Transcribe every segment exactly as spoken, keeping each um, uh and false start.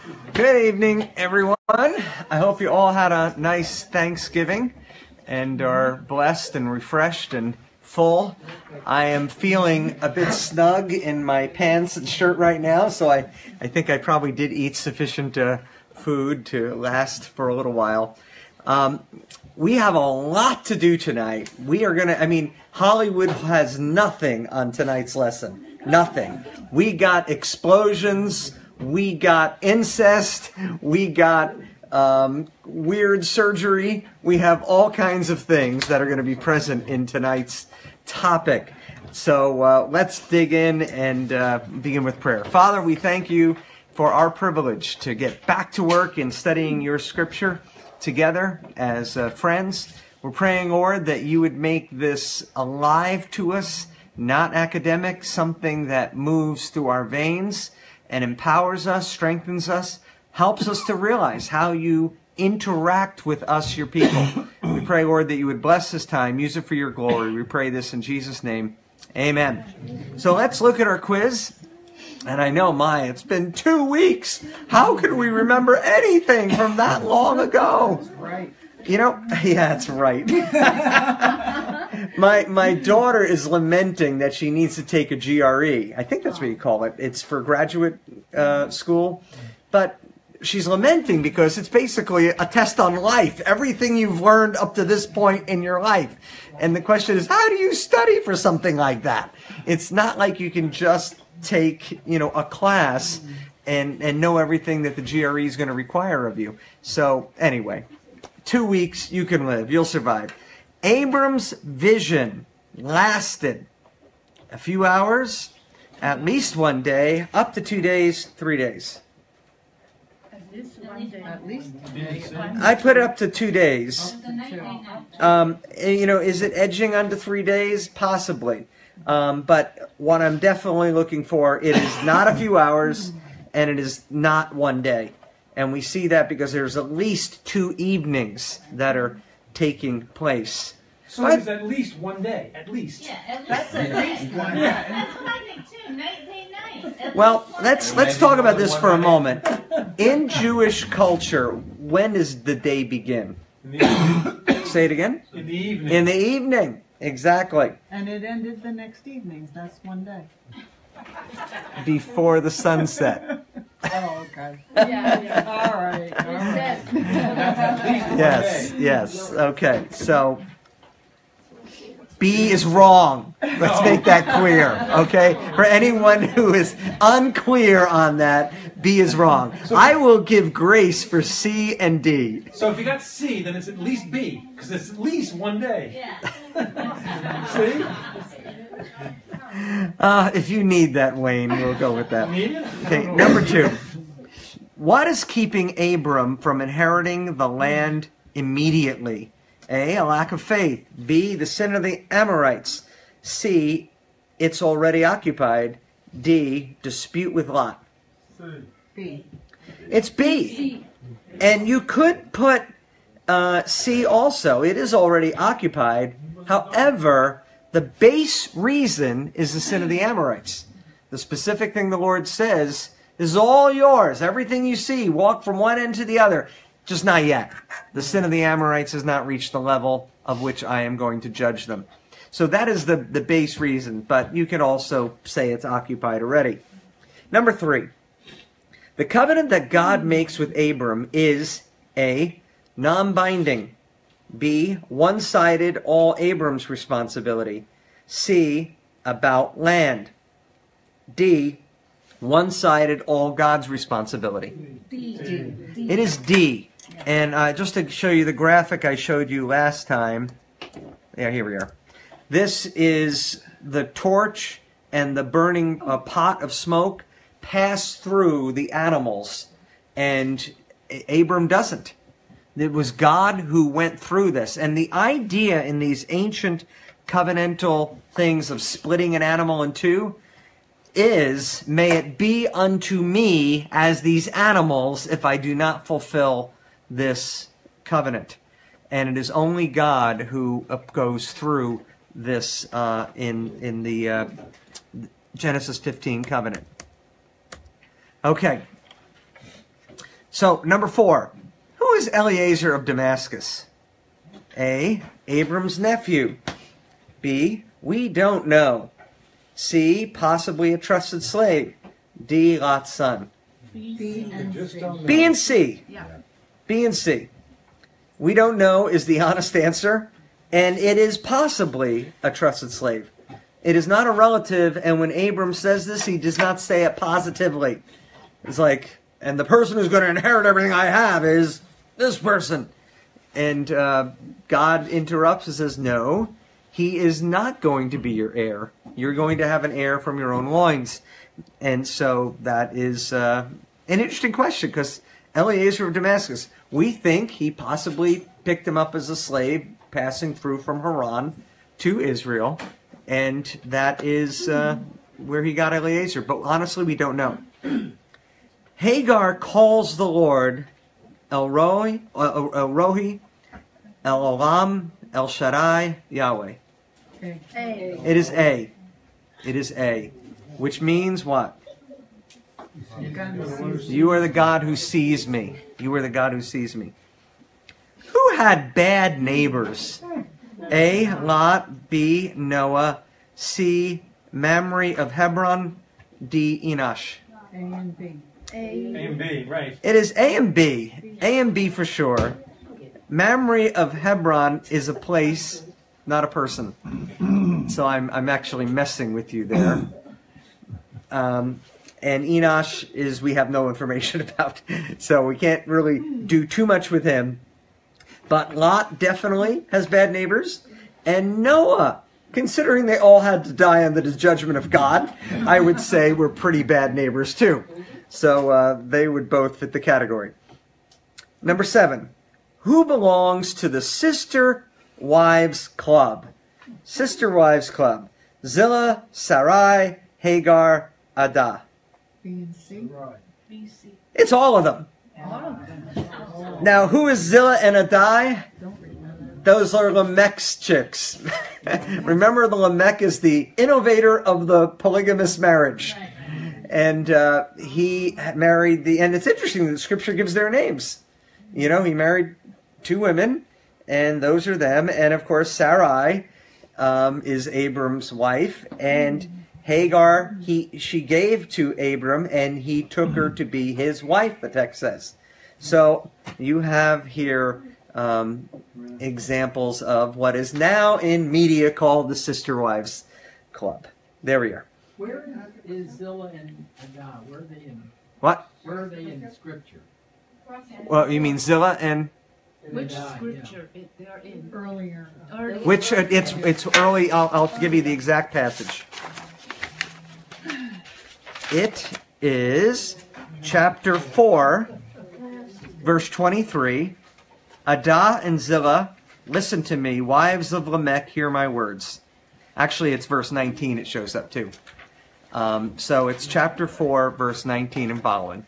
Good evening, everyone. I hope you all had a nice Thanksgiving and are blessed and refreshed and full. I am feeling a bit snug in my pants and shirt right now, so I, I think I probably did eat sufficient uh, food to last for a little while. Um, we have a lot to do tonight. We are going to, I mean, Hollywood has nothing on tonight's lesson. Nothing. We got explosions. We got incest. We got um, weird surgery. We have all kinds of things that are going to be present in tonight's topic. So uh, let's dig in and uh, begin with prayer. Father, we thank you for our privilege to get back to work in studying your scripture together as uh, friends. We're praying, Lord, that you would make this alive to us, not academic, something that moves through our veins and empowers us, strengthens us, helps us to realize how you interact with us, your people. We pray, Lord, that you would bless this time, use it for your glory. We pray this in Jesus' name. Amen. So let's look at our quiz. And I know, my, it's been two weeks. How could we remember anything from that long ago? Right. You know, yeah, that's right. my my daughter is lamenting that she needs to take a G R E. I think that's what you call it. It's for graduate uh, school. But she's lamenting because it's basically a test on life, everything you've learned up to this point in your life. And the question is, how do you study for something like that? It's not like you can just take, you know, a class and, and know everything that the G R E is going to require of you. So anyway, two weeks, you can live. You'll survive. Abram's vision lasted a few hours, at least one day, up to two days, three days. At least I put it up to two days. Um, you know, is it edging onto three days? Possibly. Um, but what I'm definitely looking for, it is not a few hours, and it is not one day. And we see that because there's at least two evenings that are taking place. So it's at least one day, at least. Yeah, at least, That's at least one day. That's what I think too. Night, day, night. At Well, least one let's day. let's talk about this for a moment. In Jewish culture, when does the day begin? In the evening. Say it again. In the evening. In the evening. Exactly. And it ended the next evening. That's one day. Before the sunset. Oh, okay. Yeah, yeah. All right. All right. Recess. At least one Yes, day. yes. Okay, so B is wrong. Let's make that clear, okay? For anyone who is unclear on that, B is wrong. I will give grace for C and D. So if you got C, then it's at least B, because it's at least one day. Yeah. See? Uh, if you need that, Wayne, we'll go with that. Need it? Okay, number two. What is keeping Abram from inheriting the land immediately? A, a lack of faith. B, the sin of the Amorites. C, it's already occupied. D, dispute with Lot. B. It's B. And you could put uh, C also. It is already occupied. However, the base reason is the sin of the Amorites. The specific thing the Lord says is all yours. Everything you see, walk from one end to the other. Just not yet. The sin of the Amorites has not reached the level of which I am going to judge them. So that is the, the base reason, but you can also say it's occupied already. Number three. The covenant that God makes with Abram is A, non-binding. B, one-sided, all Abram's responsibility. C, about land. D, one-sided, all God's responsibility. It is D. And uh, just to show you the graphic I showed you last time. Yeah, here we are. This is the torch and the burning uh, pot of smoke pass through the animals. And Abram doesn't. It was God who went through this. And the idea in these ancient covenantal things of splitting an animal in two is, may it be unto me as these animals if I do not fulfill this covenant. And it is only God who goes through this uh, in, in the uh, Genesis fifteen covenant. Okay. So, number four. Who is Eliezer of Damascus? A. Abram's nephew. B. We don't know. C. Possibly a trusted slave. D. Lot's son. B and Just C. don't know. B and C. Yeah. B and C. We don't know is the honest answer, and it is possibly a trusted slave. It is not a relative, and when Abram says this, he does not say it positively. It's like, and the person who's going to inherit everything I have is this person. And uh, God interrupts and says, no, he is not going to be your heir. You're going to have an heir from your own loins. And so that is uh, an interesting question, because Eliezer of Damascus, we think he possibly picked him up as a slave passing through from Haran to Israel. And that is uh, where he got Eliezer. But honestly, we don't know. Hagar calls the Lord El Roi, El, El Rohi, El Olam, El Shaddai, Yahweh. Okay. A. It is A. It is A. Which means what? You gotta see. You are the God who sees me. You are the God who sees me. Who had bad neighbors? A. Lot. B. Noah. C. Mamre of Hebron. D. Enosh. A and B. A and B, right. It is A and B. A and B for sure. Mamre of Hebron is a place, not a person. So I'm I'm actually messing with you there. Um, and Enosh is we have no information about. So we can't really do too much with him. But Lot definitely has bad neighbors. And Noah, considering they all had to die under the judgment of God, I would say were pretty bad neighbors too. So uh, they would both fit the category. Number seven. Who belongs to the Sister Wives Club? Sister Wives Club. Zillah, Sarai, Hagar, Adah. B and C. B, C. It's all of them. Now, who is Zillah and Adah? Don't remember. Those are Lamech's chicks. Remember, the Lamech is the innovator of the polygamous marriage. And uh, he married the, and it's interesting that Scripture gives their names. You know, he married two women, and those are them. And of course, Sarai um, is Abram's wife, and Hagar, he she gave to Abram, and he took her to be his wife, the text says. So you have here um, examples of what is now in media called the Sister Wives Club. There we are. Where is Zillah and Adah? Where are they in? What? Where are they in Scripture? Well, you mean Zillah and Which Adah, yeah. scripture it, they are in? Earlier. Early- which? Uh, it's it's early. I'll I'll give you the exact passage. It is chapter four, verse twenty-three. Adah and Zillah, listen to me, wives of Lamech, hear my words. Actually, it's verse nineteen. It shows up too. Um, so it's chapter four, verse nineteen and following.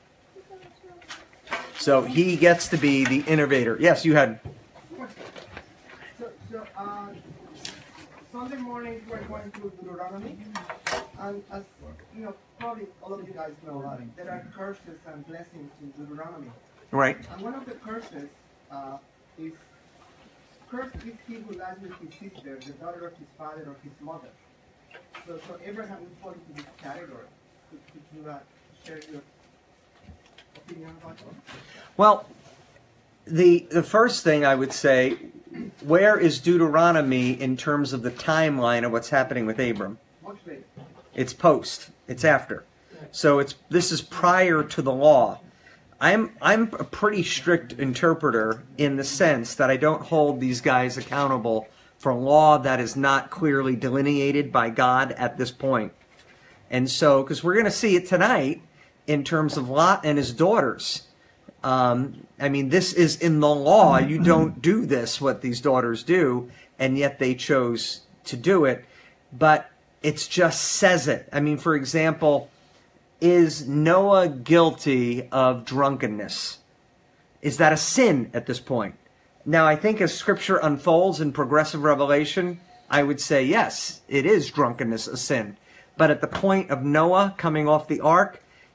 So he gets to be the innovator. Yes, you had. So, so uh, Sunday morning we're going through Deuteronomy, and as you know, probably all of you guys know, uh, there are curses and blessings in Deuteronomy. Right. And one of the curses uh, is, cursed is he who lies with his sister, the daughter of his father or his mother. So, so Abraham would fall into this category. Could, could you uh, share your opinion about that? Well, the the first thing I would say, where is Deuteronomy in terms of the timeline of what's happening with Abram? Much later. It's post. It's after. So it's this is prior to the law. I'm I'm a pretty strict interpreter in the sense that I don't hold these guys accountable for law that is not clearly delineated by God at this point. And so, because we're going to see it tonight in terms of Lot and his daughters. Um, I mean, this is in the law. You don't do this, what these daughters do, and yet they chose to do it. But it just says it. I mean, for example, is Noah guilty of drunkenness? Is that a sin at this point? Now, I think as Scripture unfolds in progressive revelation, I would say, yes, it is drunkenness a sin. But at the point of Noah coming off the ark,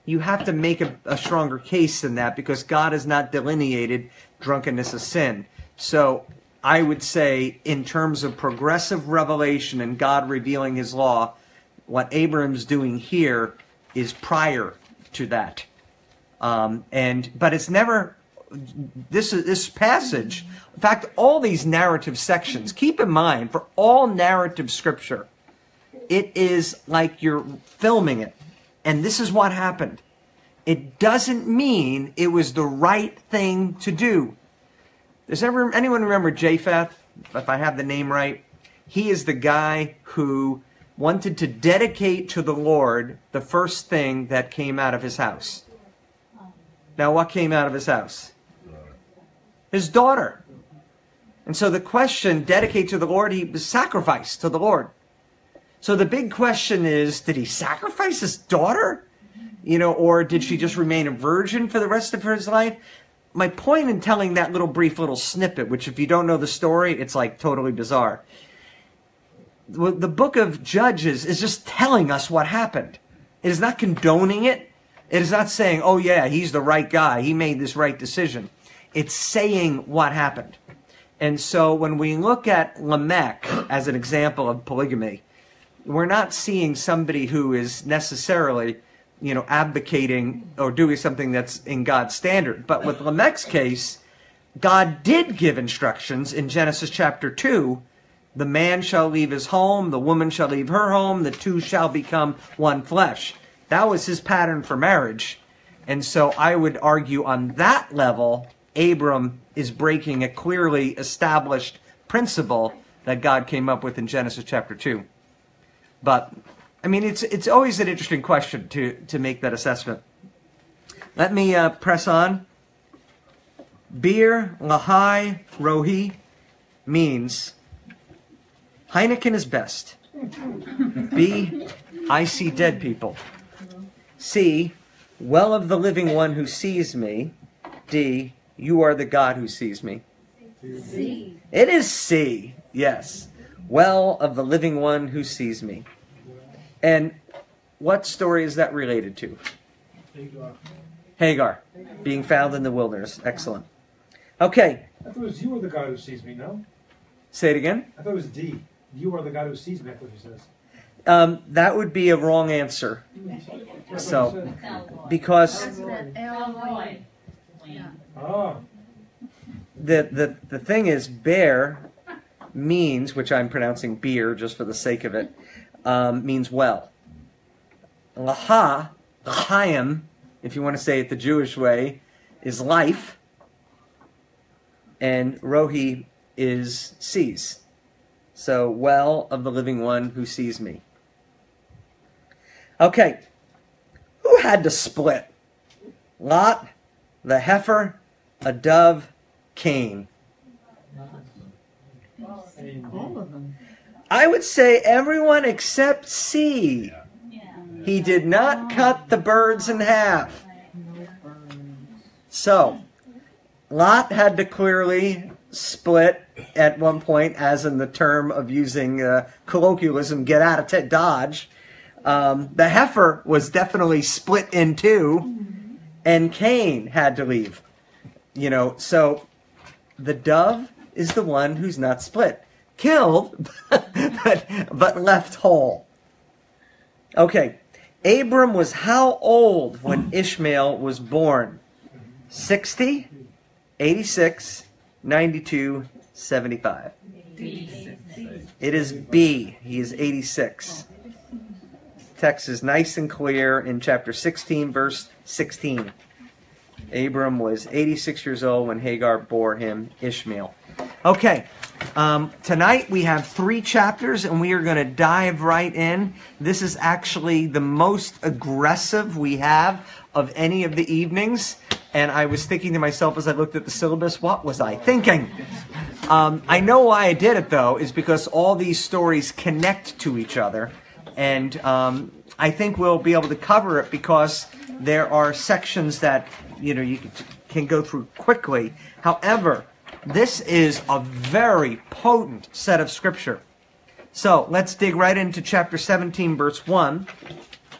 you have to make a, a stronger case than that because God has not delineated drunkenness as sin. So I would say in terms of progressive revelation and God revealing his law, what Abram's doing here is prior to that. Um, and but it's never this this passage. In fact, all these narrative sections. Keep in mind, for all narrative scripture, it is like you're filming it, and this is what happened. It doesn't mean it was the right thing to do. Does ever anyone remember Japheth? If I have the name right, he is the guy who wanted to dedicate to the Lord the first thing that came out of his house. Now, what came out of his house? His daughter. And so the question, dedicate to the Lord, he was sacrificed to the Lord. So the big question is, did he sacrifice his daughter? You know, or did she just remain a virgin for the rest of his life? My point in telling that little brief little snippet, which if you don't know the story, it's like totally bizarre. The book of Judges is just telling us what happened. It is not condoning it. It is not saying, oh yeah, he's the right guy. He made this right decision. It's saying what happened. And so when we look at Lamech as an example of polygamy, we're not seeing somebody who is necessarily, you know, advocating or doing something that's in God's standard. But with Lamech's case, God did give instructions in Genesis chapter two. The man shall leave his home, the woman shall leave her home, the two shall become one flesh. That was his pattern for marriage. And so I would argue on that level, Abram is breaking a clearly established principle that God came up with in Genesis chapter two. But, I mean, it's it's always an interesting question to, to make that assessment. Let me uh, press on. Bir Lahai Rohi means Heineken is best. B, I see dead people. C, well of the living one who sees me. D, you are the God who sees me. C. It is C, yes. Well of the living one who sees me. And what story is that related to? Hagar. Hagar, being found in the wilderness. Excellent. Okay, I thought it was you are the God who sees me, no? say it again. I thought it was D. You are the God who sees me, I thought you says. Um, that would be a wrong answer. So, because Elroy. Ah, the, the, the thing is, bear means, which I'm pronouncing beer just for the sake of it, um, means well. Laha, Chaim, if you want to say it the Jewish way, is life. And Rohi is sees. So, well of the living one who sees me. Okay. Who had to split? Lot, the heifer, a dove, Cain. All of them. I would say everyone except C. He did not cut the birds in half. No birds. So, Lot had to clearly split at one point, as in the term of using uh, colloquialism, get out of t- Dodge. Um, the heifer was definitely split in two, and Cain had to leave. You know, so the dove is the one who's not split. Killed, but, but left whole. Okay, Abram was how old when Ishmael was born? sixty, eighty-six, ninety-two, seventy-five. It is B. He is eighty-six. Text is nice and clear in chapter sixteen, verse sixteen. Abram was eighty-six years old when Hagar bore him Ishmael. Okay, um, tonight we have three chapters and we are going to dive right in. This is actually the most aggressive we have of any of the evenings. And I was thinking to myself as I looked at the syllabus, what was I thinking? Um, I know why I did it, though, is because all these stories connect to each other. And um, I think we'll be able to cover it because there are sections that, you know, you can go through quickly. However, this is a very potent set of scripture. So let's dig right into chapter seventeen, verse one.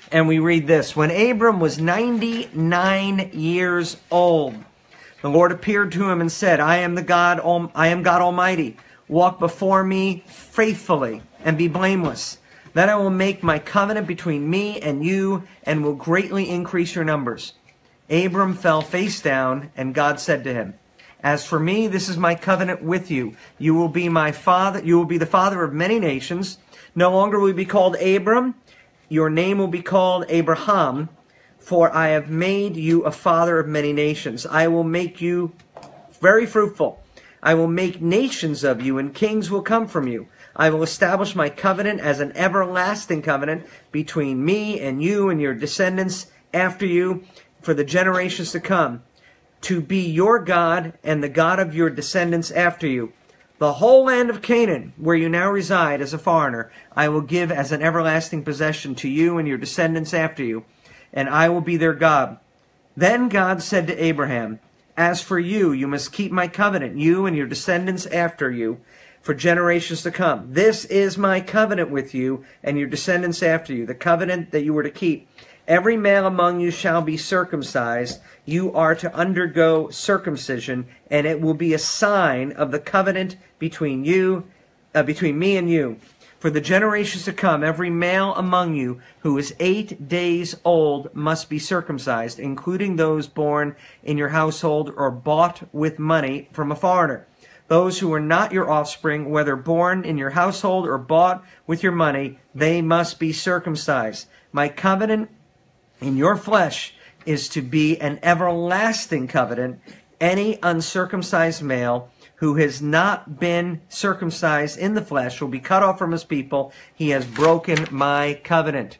And we read this. When Abram was ninety-nine years old, the Lord appeared to him and said, I am the God, I am God Almighty. Walk before me faithfully and be blameless. Then I will make my covenant between me and you and will greatly increase your numbers. Abram fell face down, and God said to him, As for me, this is my covenant with you. You will be my father. You will be the father of many nations. No longer will you be called Abram. Your name will be called Abraham, for I have made you a father of many nations. I will make you very fruitful. I will make nations of you, and kings will come from you. I will establish my covenant as an everlasting covenant between me and you and your descendants after you for the generations to come, to be your God and the God of your descendants after you. The whole land of Canaan, where you now reside as a foreigner, I will give as an everlasting possession to you and your descendants after you, and I will be their God. Then God said to Abraham, As for you, you must keep my covenant, you and your descendants after you, for generations to come. This is my covenant with you and your descendants after you, the covenant that you were to keep. Every male among you shall be circumcised. You are to undergo circumcision, and it will be a sign of the covenant between you, uh, between me and you. For the generations to come, every male among you who is eight days old must be circumcised, including those born in your household or bought with money from a foreigner. Those who are not your offspring, whether born in your household or bought with your money, they must be circumcised. My covenant in your flesh is to be an everlasting covenant. Any uncircumcised male who has not been circumcised in the flesh will be cut off from his people. He has broken my covenant.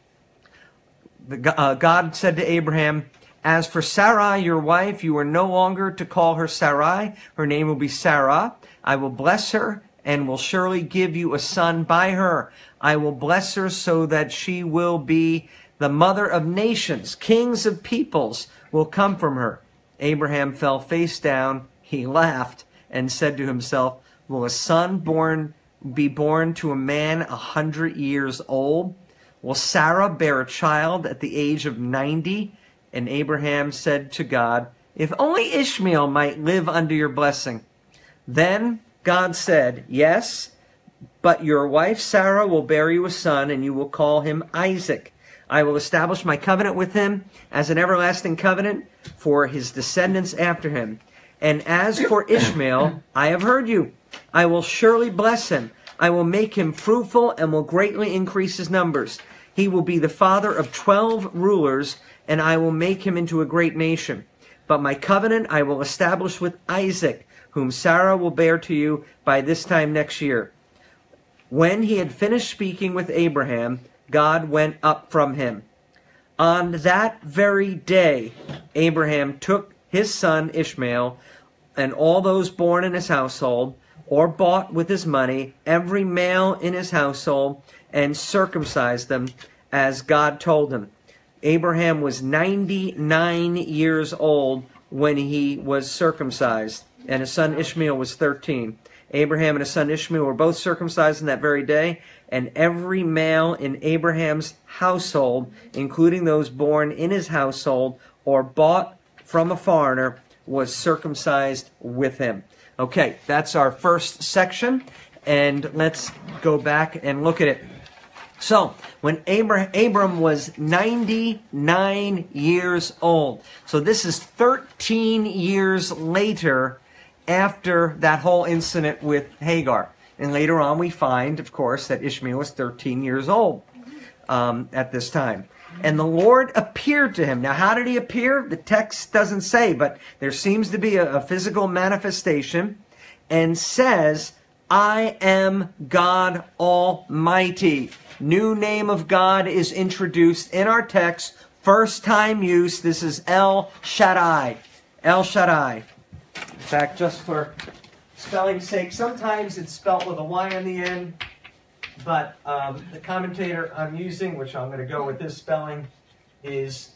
The, uh, God said to Abraham, As for Sarai, your wife, you are no longer to call her Sarai. Her name will be Sarah. I will bless her and will surely give you a son by her. I will bless her so that she will be the mother of nations. Kings of peoples will come from her. Abraham fell face down. He laughed and said to himself, Will a son born be born to a man a hundred years old? Will Sarah bear a child at the age of ninety? And Abraham said to God, If only Ishmael might live under your blessing. Then God said, Yes, but your wife Sarah will bear you a son, and you will call him Isaac. I will establish my covenant with him as an everlasting covenant for his descendants after him. And as for Ishmael, I have heard you. I will surely bless him. I will make him fruitful and will greatly increase his numbers. He will be the father of twelve rulers, and I will make him into a great nation. But my covenant I will establish with Isaac, whom Sarah will bear to you by this time next year. When he had finished speaking with Abraham, God went up from him. On that very day, Abraham took his son Ishmael and all those born in his household or bought with his money, every male in his household, and circumcised them as God told him. Abraham was ninety-nine years old when he was circumcised, and his son Ishmael was thirteen. Abraham and his son Ishmael were both circumcised on that very day, and every male in Abraham's household, including those born in his household or bought from a foreigner, was circumcised with him. Okay, that's our first section, and let's go back and look at it. So, when Abram, Abram was ninety-nine years old, so this is thirteen years later after that whole incident with Hagar. And later on we find, of course, that Ishmael was thirteen years old um, at this time. And the Lord appeared to him. Now, how did he appear? The text doesn't say, but there seems to be a, a physical manifestation, and says, I am God Almighty. New name of God is introduced in our text. First time use. This is El Shaddai. El Shaddai. In fact, just for spelling's sake, sometimes it's spelt with a Y on the end, but um, the commentator I'm using, which I'm going to go with this spelling, is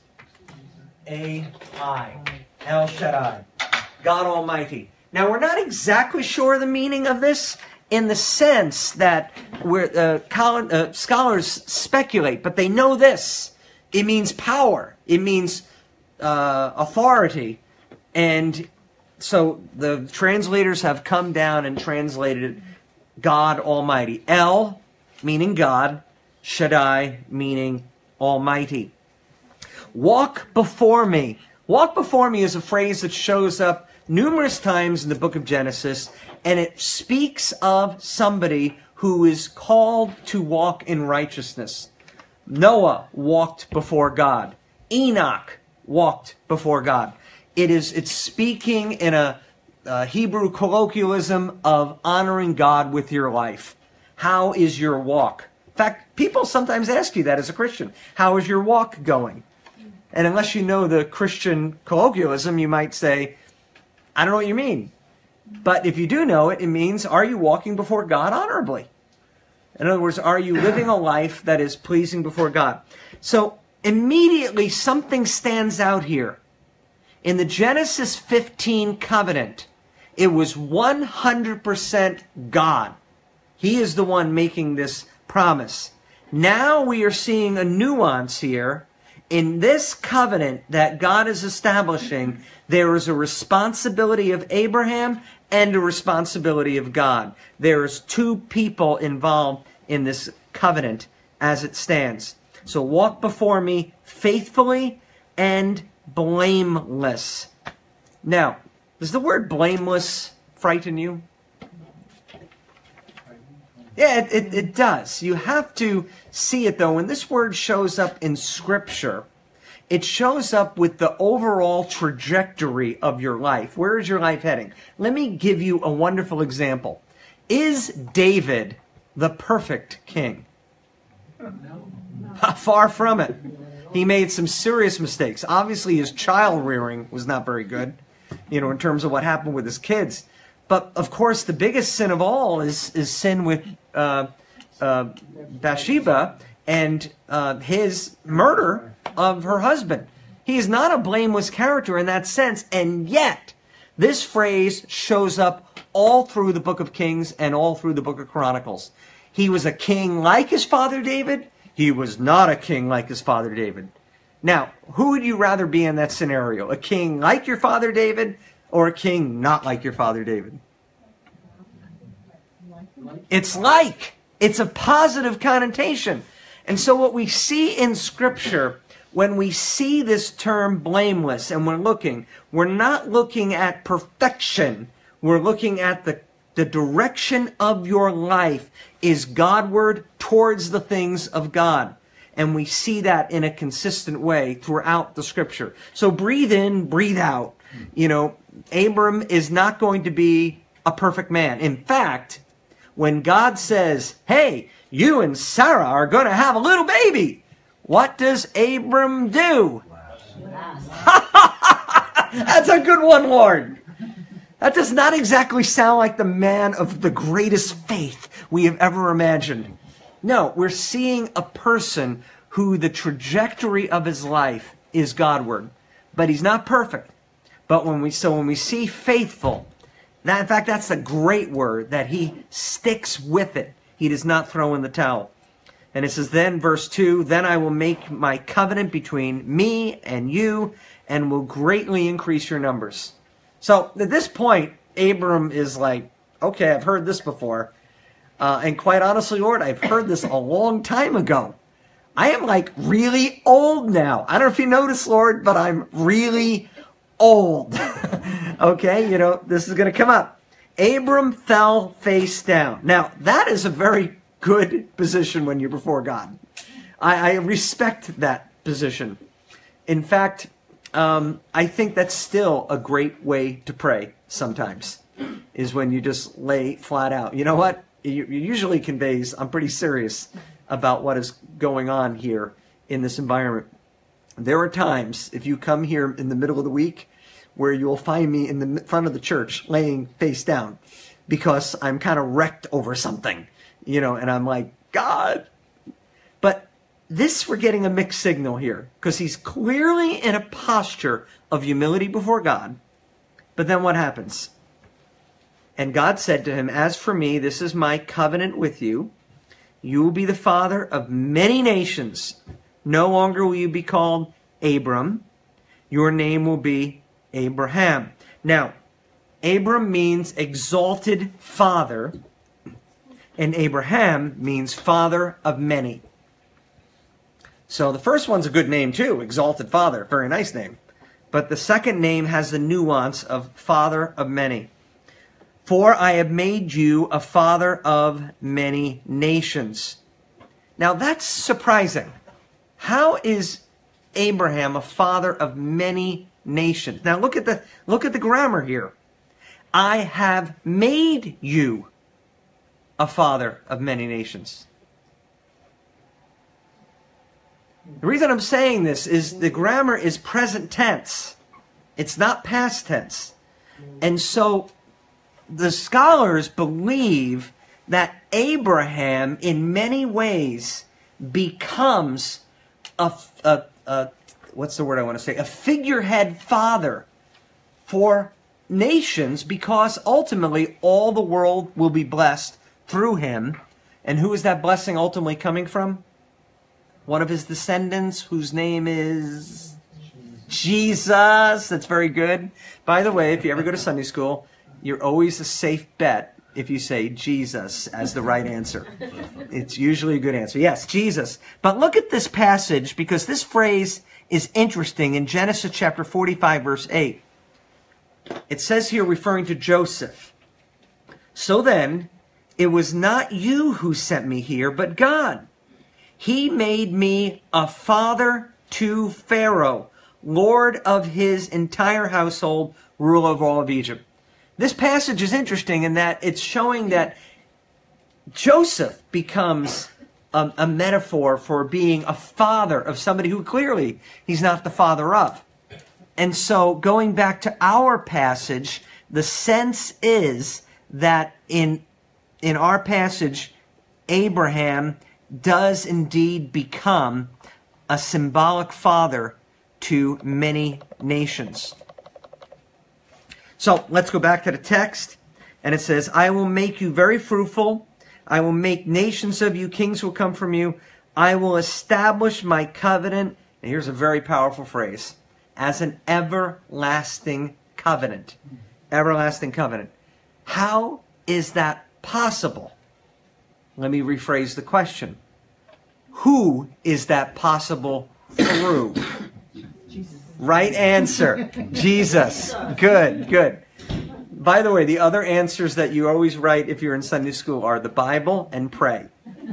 A I. El Shaddai. God Almighty. Now, we're not exactly sure the meaning of this in the sense that we're, uh, uh, scholars speculate, but they know this. It means power. It means uh, authority. And so the translators have come down and translated God Almighty. El, meaning God. Shaddai, meaning Almighty. Walk before me. Walk before me is a phrase that shows up numerous times in the book of Genesis, and it speaks of somebody who is called to walk in righteousness. Noah walked before God. Enoch walked before God. It is, it's speaking in a, a Hebrew colloquialism of honoring God with your life. How is your walk? In fact, people sometimes ask you that as a Christian. How is your walk going? And unless you know the Christian colloquialism, you might say, I don't know what you mean. But if you do know it, it means, are you walking before God honorably? In other words, are you living a life that is pleasing before God? So immediately something stands out here. In the Genesis fifteen covenant, it was one hundred percent God. He is the one making this promise. Now we are seeing a nuance here. In this covenant that God is establishing, there is a responsibility of Abraham and a responsibility of God. There's two people involved in this covenant as it stands. So walk before me faithfully and blameless. Now, does the word blameless frighten you? Yeah, it, it, it does. You have to see it, though. When this word shows up in Scripture, it shows up with the overall trajectory of your life. Where is your life heading? Let me give you a wonderful example. Is David the perfect king? No. Far from it. He made some serious mistakes. Obviously, his child rearing was not very good, you know, in terms of what happened with his kids. But, of course, the biggest sin of all is, is sin with uh, uh, Bathsheba and uh, his murder of her husband. He is not a blameless character in that sense, and yet this phrase shows up all through the book of Kings and all through the book of Chronicles. He was a king like his father David. He was not a king like his father David. Now, who would you rather be in that scenario? A king like your father David or a king not like your father David? It's like. It's a positive connotation. And so what we see in Scripture, when we see this term blameless and we're looking, we're not looking at perfection. We're looking at the, the direction of your life is Godward towards the things of God. And we see that in a consistent way throughout the Scripture. So breathe in, breathe out. You know, Abram is not going to be a perfect man. In fact, when God says, hey, you and Sarah are going to have a little baby, what does Abram do? That's a good one, Lord. That does not exactly sound like the man of the greatest faith we have ever imagined. No, we're seeing a person who the trajectory of his life is Godward. But he's not perfect. But when we so when we see faithful, that, in fact, that's a great word, that he sticks with it. He does not throw in the towel. And it says then, verse two, then I will make my covenant between me and you and will greatly increase your numbers. So at this point, Abram is like, okay, I've heard this before. Uh, and quite honestly, Lord, I've heard this a long time ago. I am like really old now. I don't know if you noticed, Lord, but I'm really old. Okay, you know, this is going to come up. Abram fell face down. Now, that is a very good position when you're before God. I, I respect that position. In fact, um, I think that's still a great way to pray sometimes, is when you just lay flat out. You know what? It usually conveys, I'm pretty serious about what is going on here in this environment. There are times, if you come here in the middle of the week, where you'll find me in the front of the church laying face down because I'm kind of wrecked over something, you know, and I'm like, God. But this, we're getting a mixed signal here because he's clearly in a posture of humility before God. But then what happens? And God said to him, as for me, this is my covenant with you. You will be the father of many nations. No longer will you be called Abram. Your name will be Abraham. Now, Abram means exalted father, and Abraham means father of many. So the first one's a good name too, exalted father, very nice name. But the second name has the nuance of father of many. For I have made you a father of many nations. Now that's surprising. How is Abraham a father of many nations? Now look at the look at the grammar here. I have made you a father of many nations. The reason I'm saying this is the grammar is present tense. It's not past tense. And so the scholars believe that Abraham in many ways becomes a, a, a what's the word I want to say? A figurehead father for nations, because ultimately all the world will be blessed through him. And who is that blessing ultimately coming from? One of his descendants, whose name is Jesus. That's very good. By the way, if you ever go to Sunday school, you're always a safe bet if you say Jesus as the right answer. It's usually a good answer. Yes, Jesus. But look at this passage, because this phrase is interesting in Genesis chapter forty-five, verse eight. It says here, referring to Joseph, so then, it was not you who sent me here, but God. He made me a father to Pharaoh, lord of his entire household, ruler of all of Egypt. This passage is interesting in that it's showing that Joseph becomes a, a metaphor for being a father of somebody who clearly he's not the father of. And so going back to our passage, the sense is that in, in our passage, Abraham does indeed become a symbolic father to many nations. So let's go back to the text. And it says, I will make you very fruitful. I will make nations of you. Kings will come from you. I will establish my covenant. And here's a very powerful phrase. As an everlasting covenant. Everlasting covenant. How is that possible? Let me rephrase the question. Who is that possible through? Jesus. Right answer. Jesus. Good, good. By the way, the other answers that you always write if you're in Sunday school are the Bible and pray.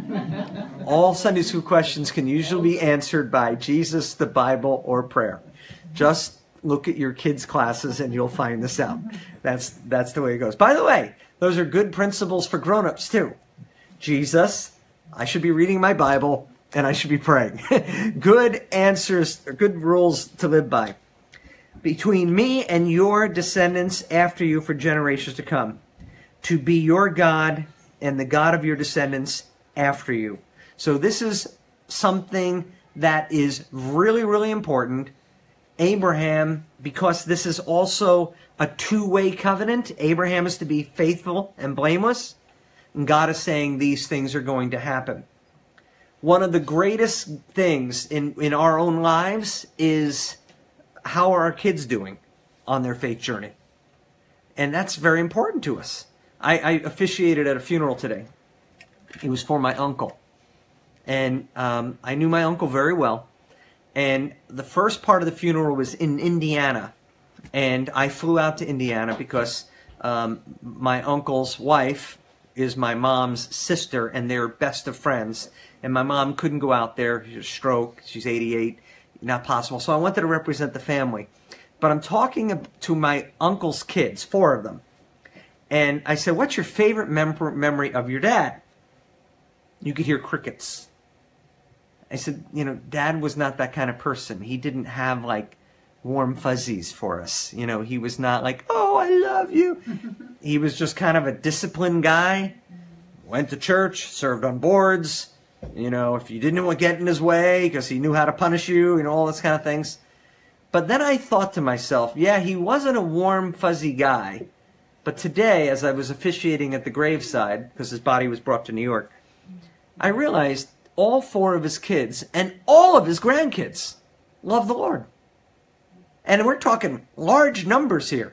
All Sunday school questions can usually be answered by Jesus, the Bible, or prayer. Just look at your kids' classes and you'll find this out. That's, that's the way it goes. By the way, those are good principles for grown-ups too. Jesus, I should be reading my Bible, and I should be praying. Good answers, good rules to live by. Between me and your descendants after you for generations to come, to be your God and the God of your descendants after you. So this is something that is really, really important. Abraham, because this is also a two-way covenant, Abraham is to be faithful and blameless. And God is saying these things are going to happen. One of the greatest things in, in our own lives is how are our kids doing on their faith journey? And that's very important to us. I, I officiated at a funeral today. It was for my uncle. And um, I knew my uncle very well. And the first part of the funeral was in Indiana. And I flew out to Indiana because um, my uncle's wife is my mom's sister, and they're best of friends. And my mom couldn't go out there. She had a stroke. She's eighty-eight. Not possible. So I wanted to represent the family. But I'm talking to my uncle's kids, four of them. And I said, what's your favorite mem- memory of your dad? You could hear crickets. I said, you know, Dad was not that kind of person. He didn't have, like, warm fuzzies for us. You know, he was not like, oh, I love you. He was just kind of a disciplined guy. Went to church, served on boards. You know, if you didn't want to get in his way because he knew how to punish you and all this kind of things. But then I thought to myself, yeah, he wasn't a warm, fuzzy guy. But today, as I was officiating at the graveside, because his body was brought to New York, I realized all four of his kids and all of his grandkids love the Lord. And we're talking large numbers here.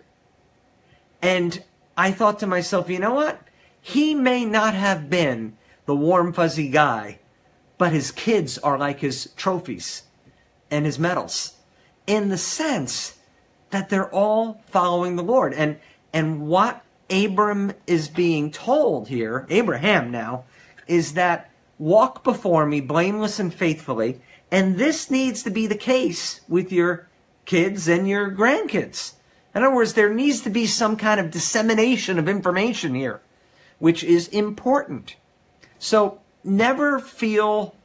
And I thought to myself, you know what? He may not have been the warm, fuzzy guy, but his kids are like his trophies and his medals in the sense that they're all following the Lord. And, and what Abram is being told here, Abraham now, is that walk before me blameless and faithfully. And this needs to be the case with your kids and your grandkids. In other words, there needs to be some kind of dissemination of information here, which is important. So never feel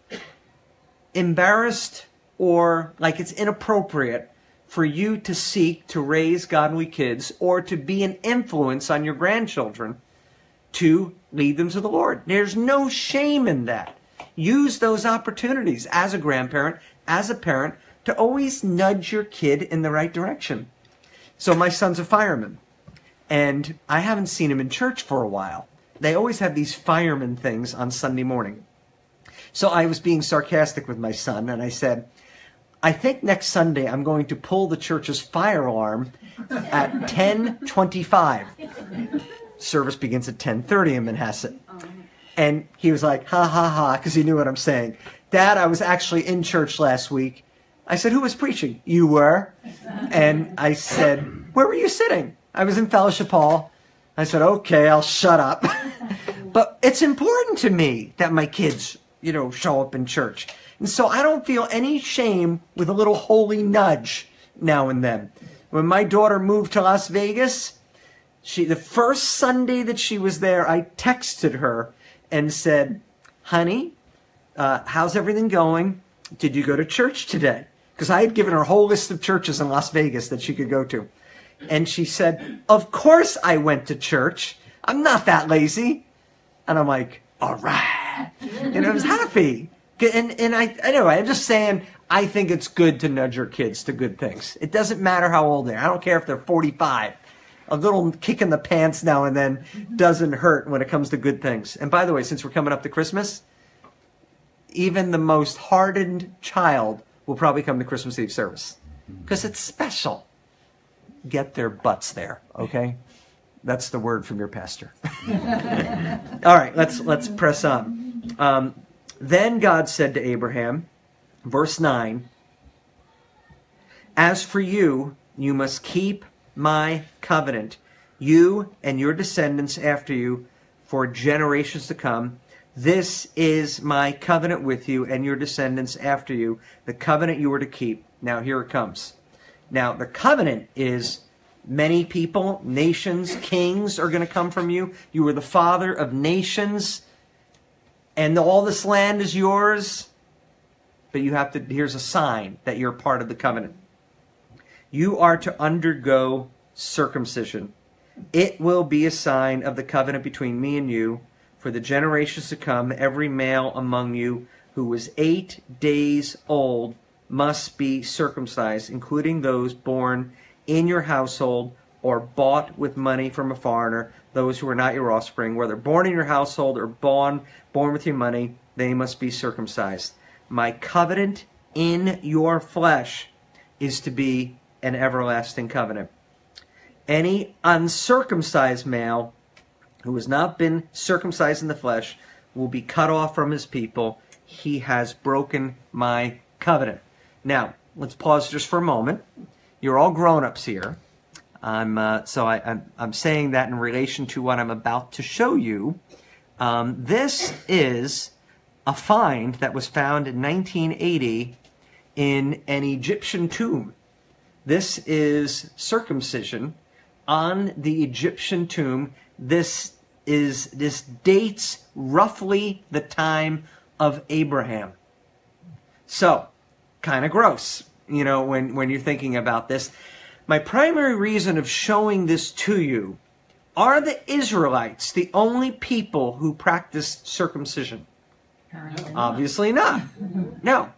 embarrassed or like it's inappropriate for you to seek to raise godly kids or to be an influence on your grandchildren to lead them to the Lord. There's no shame in that. Use those opportunities as a grandparent, as a parent, to always nudge your kid in the right direction. So my son's a fireman, and I haven't seen him in church for a while. They always have these fireman things on Sunday morning. So I was being sarcastic with my son, and I said, I think next Sunday I'm going to pull the church's fire alarm at ten twenty-five. Service begins at ten thirty in Manhasset. And he was like, ha, ha, ha, because he knew what I'm saying. Dad, I was actually in church last week. I said, who was preaching? You were? And I said, where were you sitting? I was in Fellowship Hall. I said, okay, I'll shut up. But it's important to me that my kids, you know, show up in church. And so I don't feel any shame with a little holy nudge now and then. When my daughter moved to Las Vegas, she the first Sunday that she was there, I texted her and said, honey, uh, how's everything going? Did you go to church today? Because I had given her a whole list of churches in Las Vegas that she could go to. And she said, of course I went to church. I'm not that lazy. And I'm like, all right. And I was happy. And, and I, anyway, I'm just saying, I think it's good to nudge your kids to good things. It doesn't matter how old they are. I don't care if they're forty-five. A little kick in the pants now and then doesn't hurt when it comes to good things. And by the way, since we're coming up to Christmas, even the most hardened child will probably come to Christmas Eve service. Because it's special. Get their butts there, okay? That's the word from your pastor. All right, let's let's press on. Um, then God said to Abraham, verse nine, as for you, you must keep my covenant, you and your descendants after you, for generations to come. This is my covenant with you and your descendants after you, the covenant you are to keep. Now here it comes. Now the covenant is many people, nations, kings are going to come from you. You are the father of nations, and all this land is yours. But you have to, here's a sign that you're part of the covenant. You are to undergo circumcision. It will be a sign of the covenant between me and you. For the generations to come, every male among you who was eight days old must be circumcised, including those born in your household or bought with money from a foreigner, those who are not your offspring, whether born in your household or born, born with your money, they must be circumcised. My covenant in your flesh is to be an everlasting covenant. Any uncircumcised male who has not been circumcised in the flesh will be cut off from his people. He has broken my covenant. Now, let's pause just for a moment. You're all grown-ups here. I'm, uh, so I, I'm, I'm saying that in relation to what I'm about to show you. Um, this is a find that was found in nineteen eighty in an Egyptian tomb. This is circumcision on the Egyptian tomb. This is this dates roughly the time of Abraham. So, kind of gross, you know, when, when you're thinking about this. My primary reason of showing this to you, are the Israelites the only people who practiced circumcision? Obviously not. No.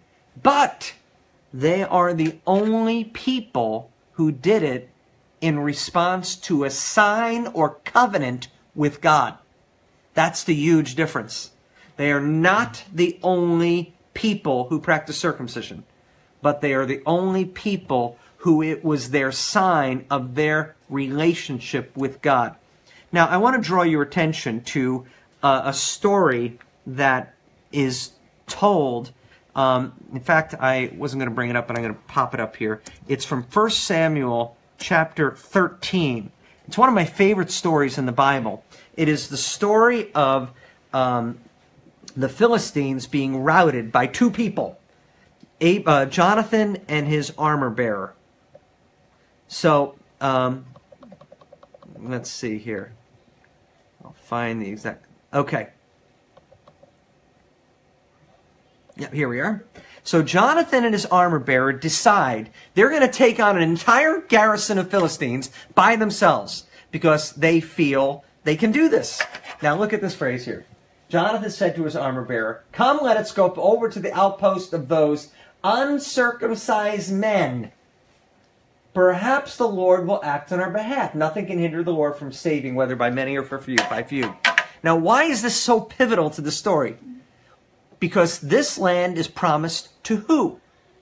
But they are the only people who did it in response to a sign or covenant with God. That's the huge difference. They are not the only people who practice circumcision, but they are the only people who it was their sign of their relationship with God. Now, I want to draw your attention to uh, a story that is told. Um, in fact, I wasn't going to bring it up, but I'm going to pop it up here. It's from First Samuel chapter thirteen. It's one of my favorite stories in the Bible. It is the story of um, the Philistines being routed by two people, Abe, uh, Jonathan and his armor bearer. So, um, let's see here. I'll find the exact... Okay. Yeah, here we are. So Jonathan and his armor bearer decide they're going to take on an entire garrison of Philistines by themselves because they feel they can do this. Now look at this phrase here. Jonathan said to his armor bearer, "Come, let us go over to the outpost of those uncircumcised men. Perhaps the Lord will act on our behalf. Nothing can hinder the Lord from saving, whether by many or for few, by few." Now, why is this so pivotal to the story? Because this land is promised to who?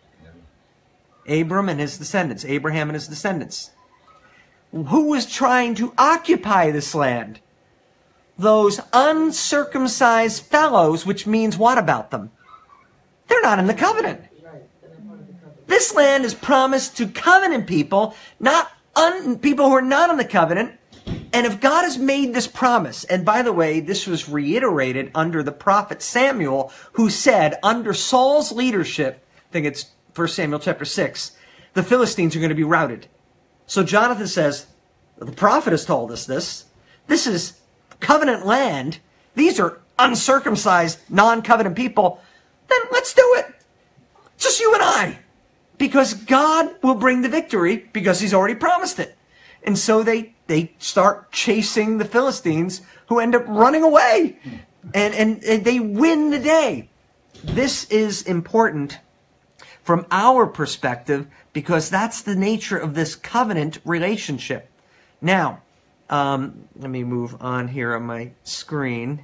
Abram and his descendants. Abraham and his descendants. Who was trying to occupy this land? Those uncircumcised fellows, which means what about them? They're not in the covenant. This land is promised to covenant people, not un- people who are not in the covenant. And if God has made this promise, and by the way, this was reiterated under the prophet Samuel, who said, under Saul's leadership, I think it's First Samuel chapter six, the Philistines are going to be routed. So Jonathan says, the prophet has told us this. This is covenant land. These are uncircumcised, non-covenant people. Then let's do it. Just you and I. Because God will bring the victory because he's already promised it. And so they, they start chasing the Philistines who end up running away. And, and, and they win the day. This is important from our perspective because that's the nature of this covenant relationship. Now, um, let me move on here on my screen.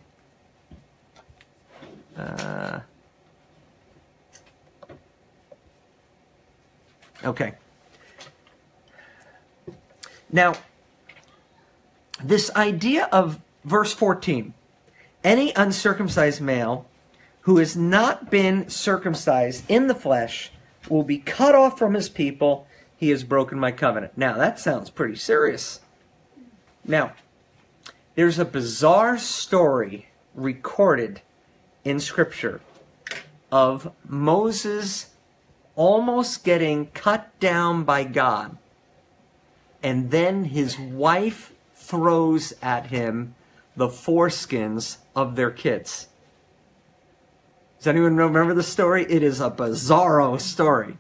Uh, okay. Now, this idea of verse fourteen, any uncircumcised male who has not been circumcised in the flesh will be cut off from his people. He has broken my covenant. Now, that sounds pretty serious. Now, there's a bizarre story recorded in Scripture of Moses almost getting cut down by God. And then his wife throws at him the foreskins of their kids. Does anyone remember the story? It is a bizarro story.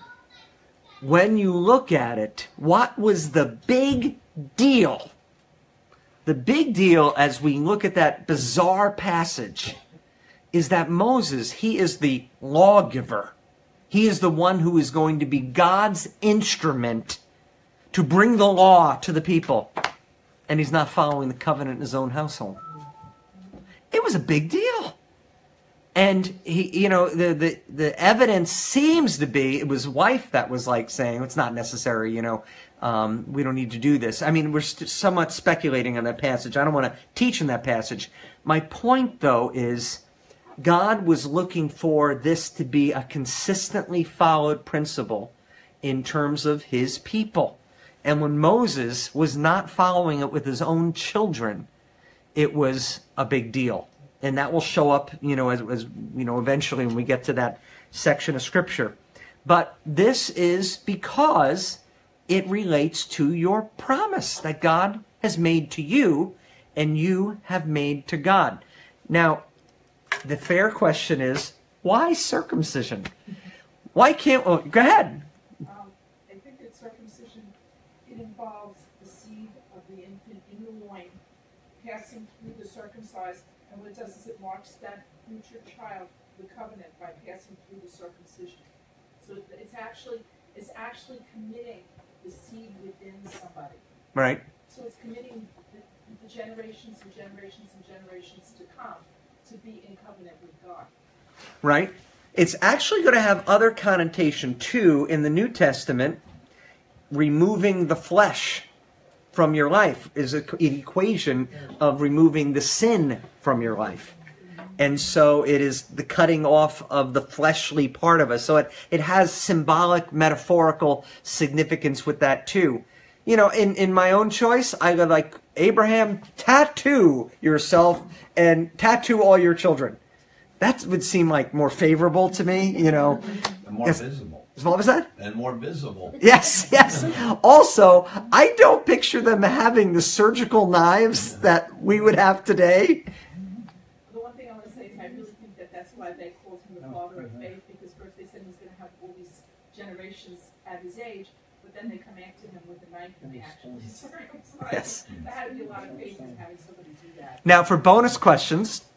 When you look at it, what was the big deal? The big deal as we look at that bizarre passage is that Moses, he is the lawgiver. He is the one who is going to be God's instrument to bring the law to the people. And he's not following the covenant in his own household. It was a big deal. And he, you know, the, the, the evidence seems to be, it was his wife that was like saying, it's not necessary, you know, um, we don't need to do this. I mean, we're st- somewhat speculating on that passage. I don't want to teach in that passage. My point, though, is God was looking for this to be a consistently followed principle in terms of his people. And when Moses was not following it with his own children, it was a big deal. And that will show up, you know, as, as you know, eventually when we get to that section of Scripture. But this is because it relates to your promise that God has made to you and you have made to God. Now, the fair question is, why circumcision? Why can't, oh, go ahead. Um, I think that circumcision, it involves the seed of the infant in the loin passing through the circumcised. And what it does is it marks that future child, the covenant, by passing through the circumcision. So it's actually it's actually committing the seed within somebody. Right. So it's committing the, the generations and generations and generations to come to be in covenant with God. Right? It's actually going to have other connotation too in the New Testament. Removing the flesh from your life is a, an equation of removing the sin from your life. And so it is the cutting off of the fleshly part of us. So it, it has symbolic, metaphorical significance with that too. You know, in, in my own choice, I go like, Abraham, tattoo yourself and tattoo all your children. That would seem like more favorable to me, you know. And more Yes. visible. What was that? And more visible. Yes, yes. Also, I don't picture them having the surgical knives that we would have today. The one thing I want to say is I really think that that's why they called him the father of faith, because first they said he's going to have all these generations at his age, but then they come after him with a knife and they actually circumcise. Yes. There had to be a lot of faith in having somebody do that. Now, for bonus questions,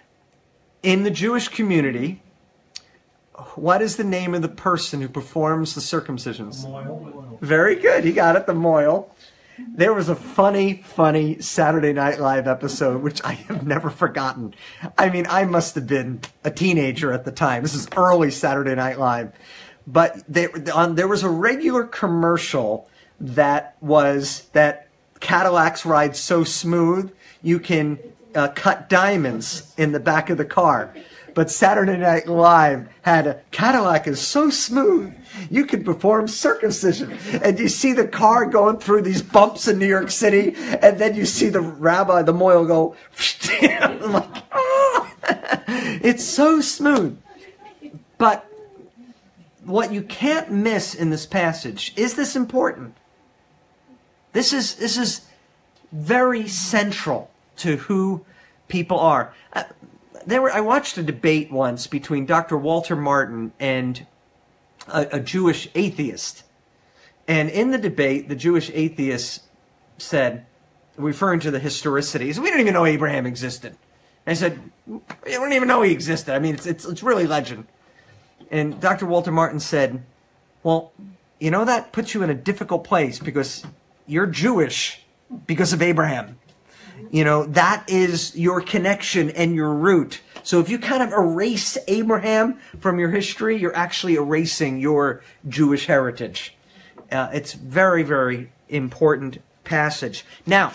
in the Jewish community, what is the name of the person who performs the circumcisions? Very good. He got it, the moil. There was a funny, funny Saturday Night Live episode, which I have never forgotten. I mean, I must have been a teenager at the time. This is early Saturday Night Live. But they, on, there was a regular commercial that was that Cadillacs ride so smooth, you can uh, cut diamonds in the back of the car. But Saturday Night Live had a Cadillac is so smooth, you could perform circumcision. And you see the car going through these bumps in New York City, and then you see the rabbi, the moil, go, I'm like, ah! It's so smooth. But what you can't miss in this passage, is this important? This is, this is very central to who people are. Uh, There were, I watched a debate once between Doctor Walter Martin and a, a Jewish atheist. And in the debate, the Jewish atheist said, referring to the historicities, we don't even know Abraham existed. And I said, we don't even know he existed. I mean, it's, it's, it's really legend. And Doctor Walter Martin said, well, you know, that puts you in a difficult place because you're Jewish because of Abraham. You know, that is your connection and your root. So if you kind of erase Abraham from your history, you're actually erasing your Jewish heritage. Uh, it's very, very important passage. Now,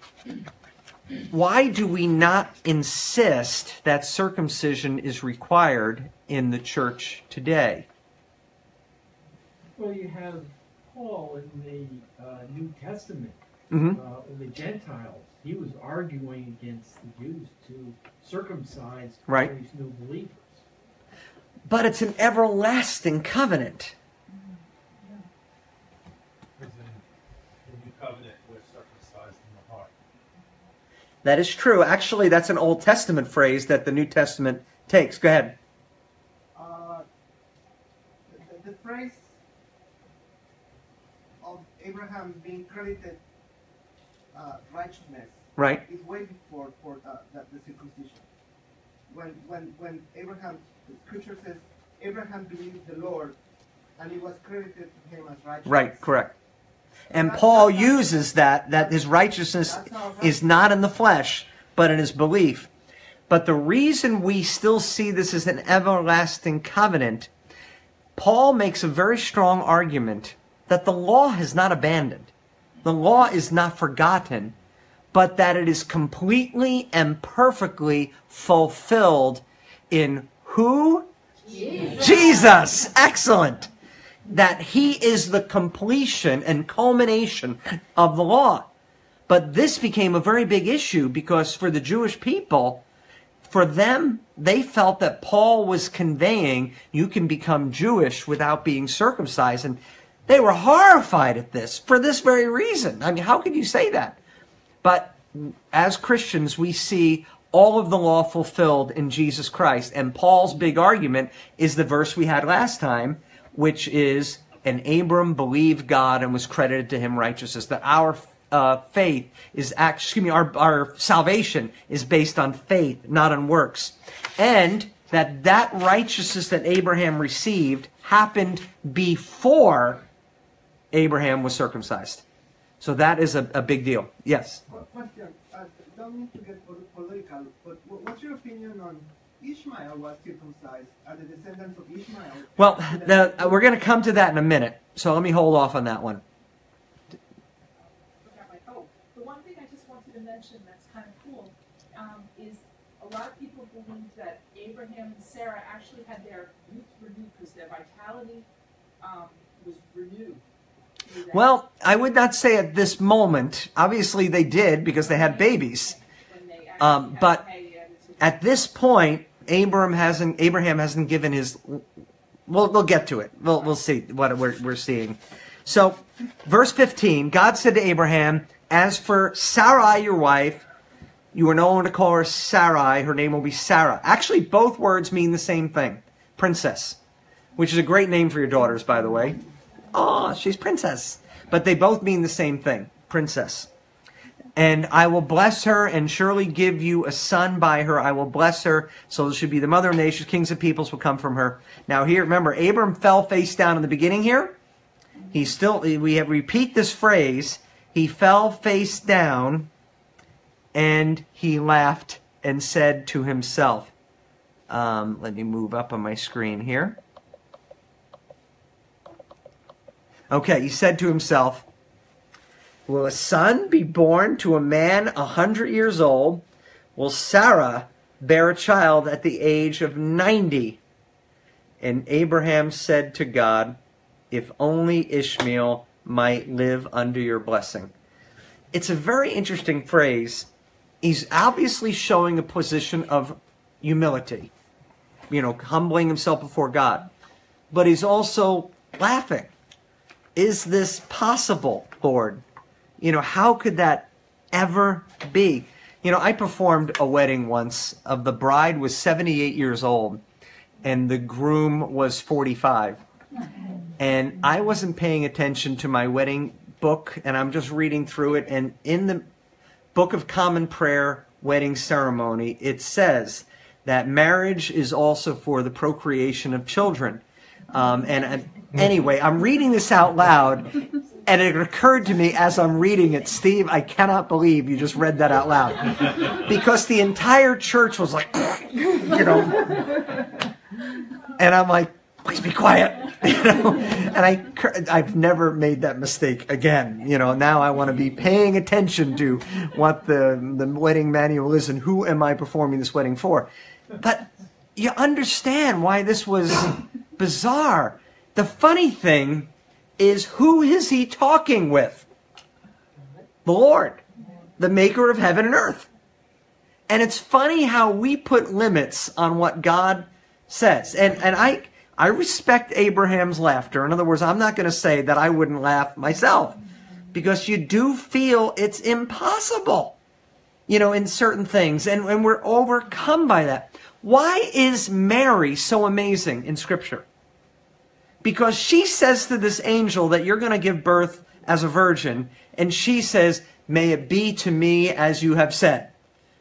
why do we not insist that circumcision is required in the church today? Well, you have Paul in the uh, New Testament, Mm-hmm. uh, the Gentiles. He was arguing against the Jews to circumcise Right. all these new believers. But it's an everlasting covenant. Because in the new covenant, we're circumcised in the heart. That is true. Actually, that's an Old Testament phrase that the New Testament takes. Go ahead. Uh, the, the phrase of Abraham being credited uh, righteousness Right. is way before for uh, the, the circumcision. When when when Abraham, the scripture says, Abraham believed the Lord, and it was credited to him as righteousness. Right. Correct. And That's- Paul that's how- uses that, that his righteousness That's how it is not in the flesh, but in his belief. But the reason we still see this as an everlasting covenant, Paul makes a very strong argument that the law has not abandoned. The law is not forgotten, but that it is completely and perfectly fulfilled in who? Jesus. Jesus. Excellent. That he is the completion and culmination of the law. But this became a very big issue because for the Jewish people, for them, they felt that Paul was conveying you can become Jewish without being circumcised. And they were horrified at this for this very reason. I mean, how could you say that? But as Christians, we see all of the law fulfilled in Jesus Christ. And Paul's big argument is the verse we had last time, which is, and Abram believed God and was credited to him righteousness. That our uh, faith is, act, excuse me, our, our salvation is based on faith, not on works. And that that righteousness that Abraham received happened before Abraham was circumcised. So that is a, a big deal. Yes? Qu- Question. Uh, don't need to get pol- political, but wh- what's your opinion on Ishmael was circumcised? Are the descendants of Ishmael? Well, the, uh, we're going to come to that in a minute. So let me hold off on that one. Forgot my- Oh, the one thing I just wanted to mention that's kind of cool um, is a lot of people believe that Abraham and Sarah actually had their youth renewed because their vitality um, was renewed. through that. Well, I would not say at this moment. Obviously, they did because they had babies. When they actually um, had but hay added to the- At this point, Abraham hasn't Abraham hasn't given his. We'll we'll get to it. We'll we'll see what we're we're seeing. So, verse fifteen, God said to Abraham, "As for Sarai, your wife, you are no longer to call her Sarai. Her name will be Sarah." Actually, both words mean the same thing, princess, which is a great name for your daughters, by the way. Oh, she's princess. But they both mean the same thing, princess. "And I will bless her and surely give you a son by her. I will bless her, so she should be the mother of nations, kings of peoples will come from her." Now here, remember, Abram fell face down in the beginning here. He still, we have repeat this phrase, he fell face down and he laughed and said to himself, um, let me move up on my screen here. Okay, he said to himself, "Will a son be born to a man a hundred years old? Will Sarah bear a child at the age of ninety?" And Abraham said to God, "If only Ishmael might live under your blessing." It's a very interesting phrase. He's obviously showing a position of humility, you know, humbling himself before God. But he's also laughing. Is this possible, Lord? You know, how could that ever be? You know, I performed a wedding once of the bride was seventy-eight years old and the groom was forty-five. And I wasn't paying attention to my wedding book, and I'm just reading through it. And in the Book of Common Prayer wedding ceremony, it says that marriage is also for the procreation of children. Um, and, and anyway, I'm reading this out loud, and it occurred to me as I'm reading it, Steve, I cannot believe you just read that out loud. Because the entire church was like, you know. And I'm like, please be quiet. You know? And I, I've never made that mistake again. You know, now I want to be paying attention to what the, the wedding manual is and who am I performing this wedding for. But you understand why this was bizarre. The funny thing is, who is he talking with? The Lord, the maker of heaven and earth. And it's funny how we put limits on what God says. And and I I respect Abraham's laughter. In other words, I'm not going to say that I wouldn't laugh myself, because you do feel it's impossible, you know, in certain things. And, and we're overcome by that. Why is Mary so amazing in Scripture? Because she says to this angel that you're going to give birth as a virgin, and she says, "May it be to me as you have said."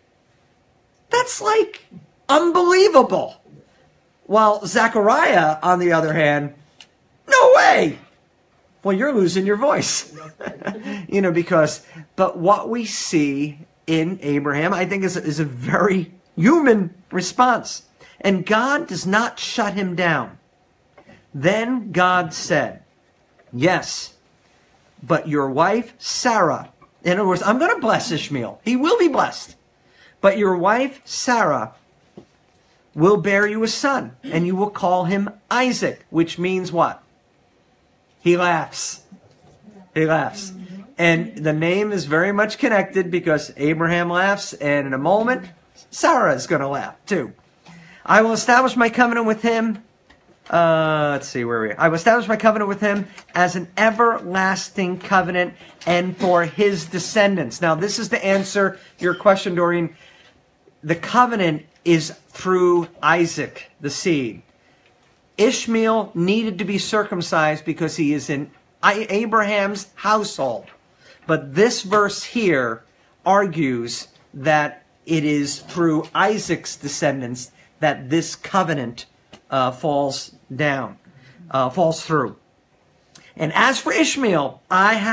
That's like unbelievable. While Zechariah, on the other hand, no way. Well, you're losing your voice. You know, because, but what we see in Abraham, I think, is, is a very human response. And God does not shut him down. Then God said, "Yes, but your wife, Sarah," in other words, I'm going to bless Ishmael. He will be blessed. "But your wife, Sarah, will bear you a son, and you will call him Isaac," which means what? He laughs. He laughs. And the name is very much connected because Abraham laughs, and in a moment, Sarah is going to laugh too. "I will establish my covenant with him." Uh, let's see, where are we? "I will establish my covenant with him as an everlasting covenant and for his descendants." Now, this is to answer your question, Doreen. The covenant is through Isaac, the seed. Ishmael needed to be circumcised because he is in Abraham's household. But this verse here argues that it is through Isaac's descendants that this covenant uh, falls down, uh, falls through. "And as for Ishmael, I have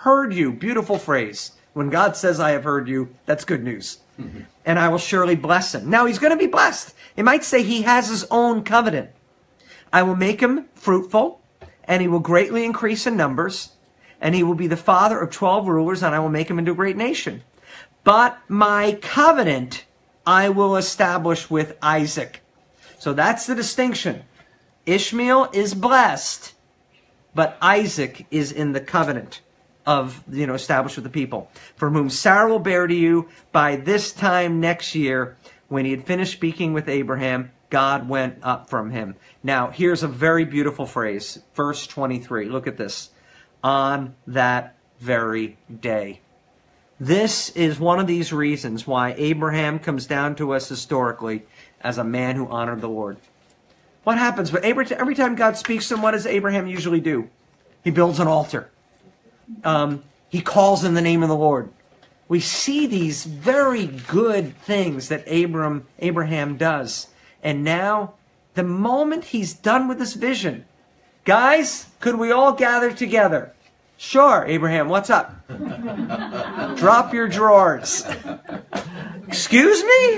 heard you. Beautiful phrase. When God says, I have heard you, that's good news. And I will surely bless him. Now, he's going to be blessed. It might say he has his own covenant. I will make him fruitful, and he will greatly increase in numbers, and he will be the father of twelve rulers, and I will make him into a great nation. But my covenant I will establish with Isaac. So that's the distinction. Ishmael is blessed, but Isaac is in the covenant of, you know, established with the people, from whom Sarah will bear to you. By this time next year, when he had finished speaking with Abraham, God went up from him. Now, here's a very beautiful phrase, verse twenty-three. Look at this. On that very day. This is one of these reasons why Abraham comes down to us historically as a man who honored the Lord. What happens? But every time God speaks to him, what does Abraham usually do? He builds an altar. Um, he calls in the name of the Lord. We see these very good things that Abram, Abraham does. And now, the moment he's done with this vision, guys, could we all gather together? Sure, Abraham, what's up? Drop your drawers. Excuse me?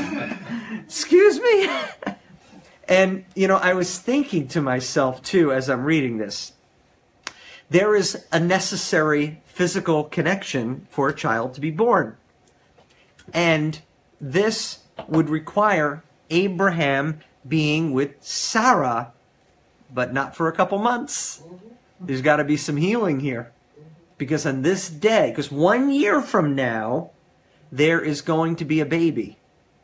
Excuse me? And, you know, I was thinking to myself, too, as I'm reading this, there is a necessary physical connection for a child to be born. And this would require Abraham being with Sarah, but not for a couple months. There's got to be some healing here. Because on this day, because one year from now, there is going to be a baby.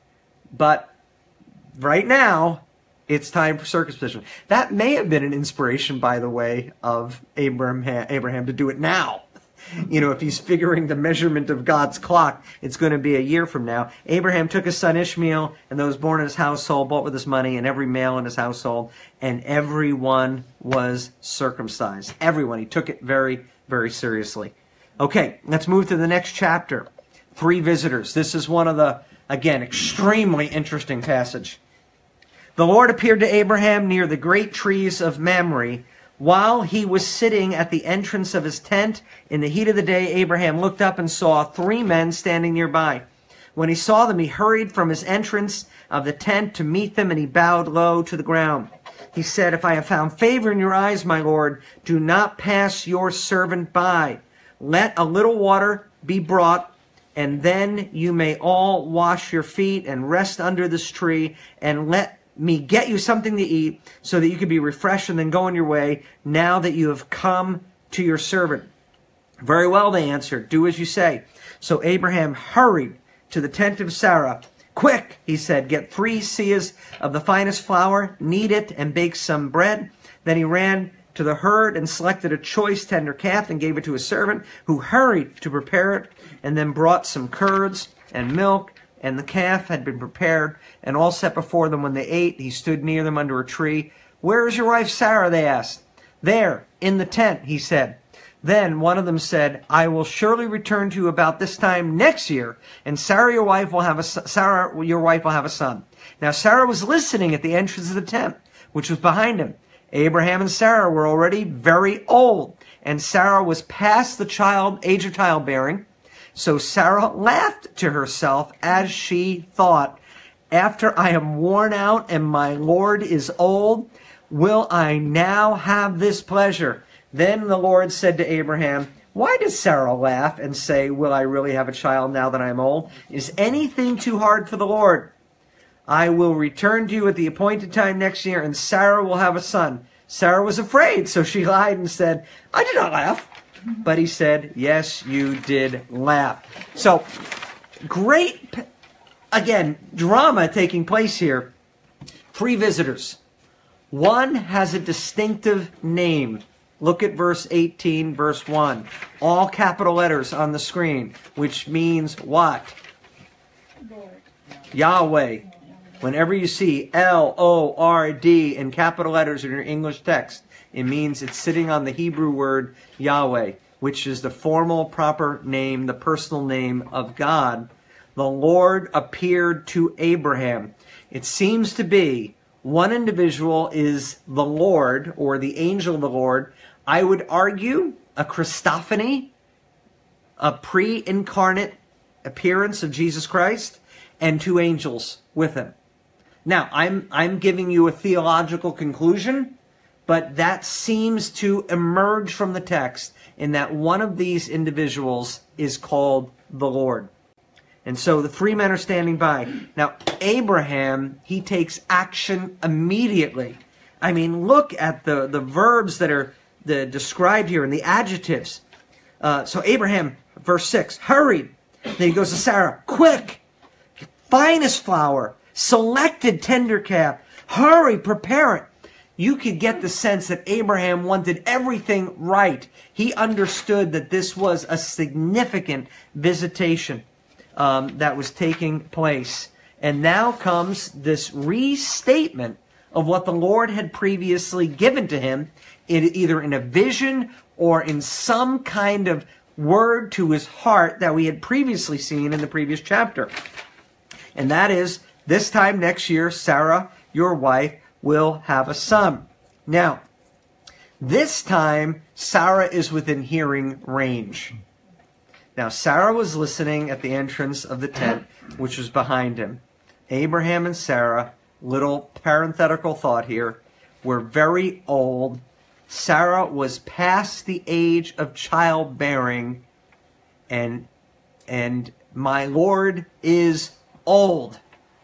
But right now, it's time for circumcision. That may have been an inspiration, by the way, of Abraham, Abraham to do it now. You know, if he's figuring the measurement of God's clock, it's going to be a year from now. Abraham took his son Ishmael and those born in his household, bought with his money, and every male in his household, and everyone was circumcised. Everyone. He took it very, very seriously. Okay, let's move to the next chapter. Three visitors. This is one of the, again, extremely interesting passage. The Lord appeared to Abraham near the great trees of Mamre. While he was sitting at the entrance of his tent in the heat of the day, Abraham looked up and saw three men standing nearby. When he saw them, he hurried from his entrance of the tent to meet them, and he bowed low to the ground. He said, "If I have found favor in your eyes, my Lord, do not pass your servant by. Let a little water be brought, and then you may all wash your feet and rest under this tree, and let me get you something to eat so that you can be refreshed and then go on your way now that you have come to your servant." "Very well," they answered. "Do as you say." So Abraham hurried to the tent of Sarah. "Quick," he said, "get three seahs of the finest flour, knead it, and bake some bread." Then he ran to the herd and selected a choice tender calf and gave it to his servant, who hurried to prepare it, and then brought some curds and milk. And the calf had been prepared and all set before them. When they ate, he stood near them under a tree. "Where is your wife Sarah?" they asked. "There, in the tent," he said. Then one of them said, "I will surely return to you about this time next year, and Sarah your wife will have a Sarah your wife will have a son." Now Sarah was listening at the entrance of the tent, which was behind him. Abraham and Sarah were already very old, and Sarah was past the child age of childbearing. So Sarah laughed to herself as she thought, "After I am worn out and my Lord is old, will I now have this pleasure?" Then the Lord said to Abraham, "Why does Sarah laugh and say, 'Will I really have a child now that I am old?' Is anything too hard for the Lord? I will return to you at the appointed time next year, and Sarah will have a son." Sarah was afraid, so she lied and said, "I did not laugh." But he said, "Yes, you did laugh." So, great, again, drama taking place here. Three visitors. One has a distinctive name. Look at verse eighteen, verse one. All capital letters on the screen, which means what? Lord. Yahweh. Whenever you see L O R D in capital letters in your English text, it means it's sitting on the Hebrew word Yahweh, which is the formal, proper name, the personal name of God. The Lord appeared to Abraham. It seems to be one individual is the Lord, or the angel of the Lord. I would argue a Christophany a pre-incarnate appearance of Jesus Christ and two angels with him. Now, I'm I'm giving you a theological conclusion, but that seems to emerge from the text in that one of these individuals is called the Lord. And so the three men are standing by. Now, Abraham, he takes action immediately. I mean, look at the, the verbs that are the, described here and the adjectives. Uh, so Abraham, verse six, hurried. Then he goes to Sarah, quick, finest flour, selected tender calf, hurry, prepare it. You could get the sense that Abraham wanted everything right. He understood that this was a significant visitation um, that was taking place. And now comes this restatement of what the Lord had previously given to him, in, either in a vision or in some kind of word to his heart that we had previously seen in the previous chapter. And that is, this time next year, Sarah, your wife, will have a son. Now, this time, Sarah is within hearing range. Now, Sarah was listening at the entrance of the tent, which was behind him. Abraham and Sarah, little parenthetical thought here, were very old. Sarah was past the age of childbearing, and, and my Lord is old.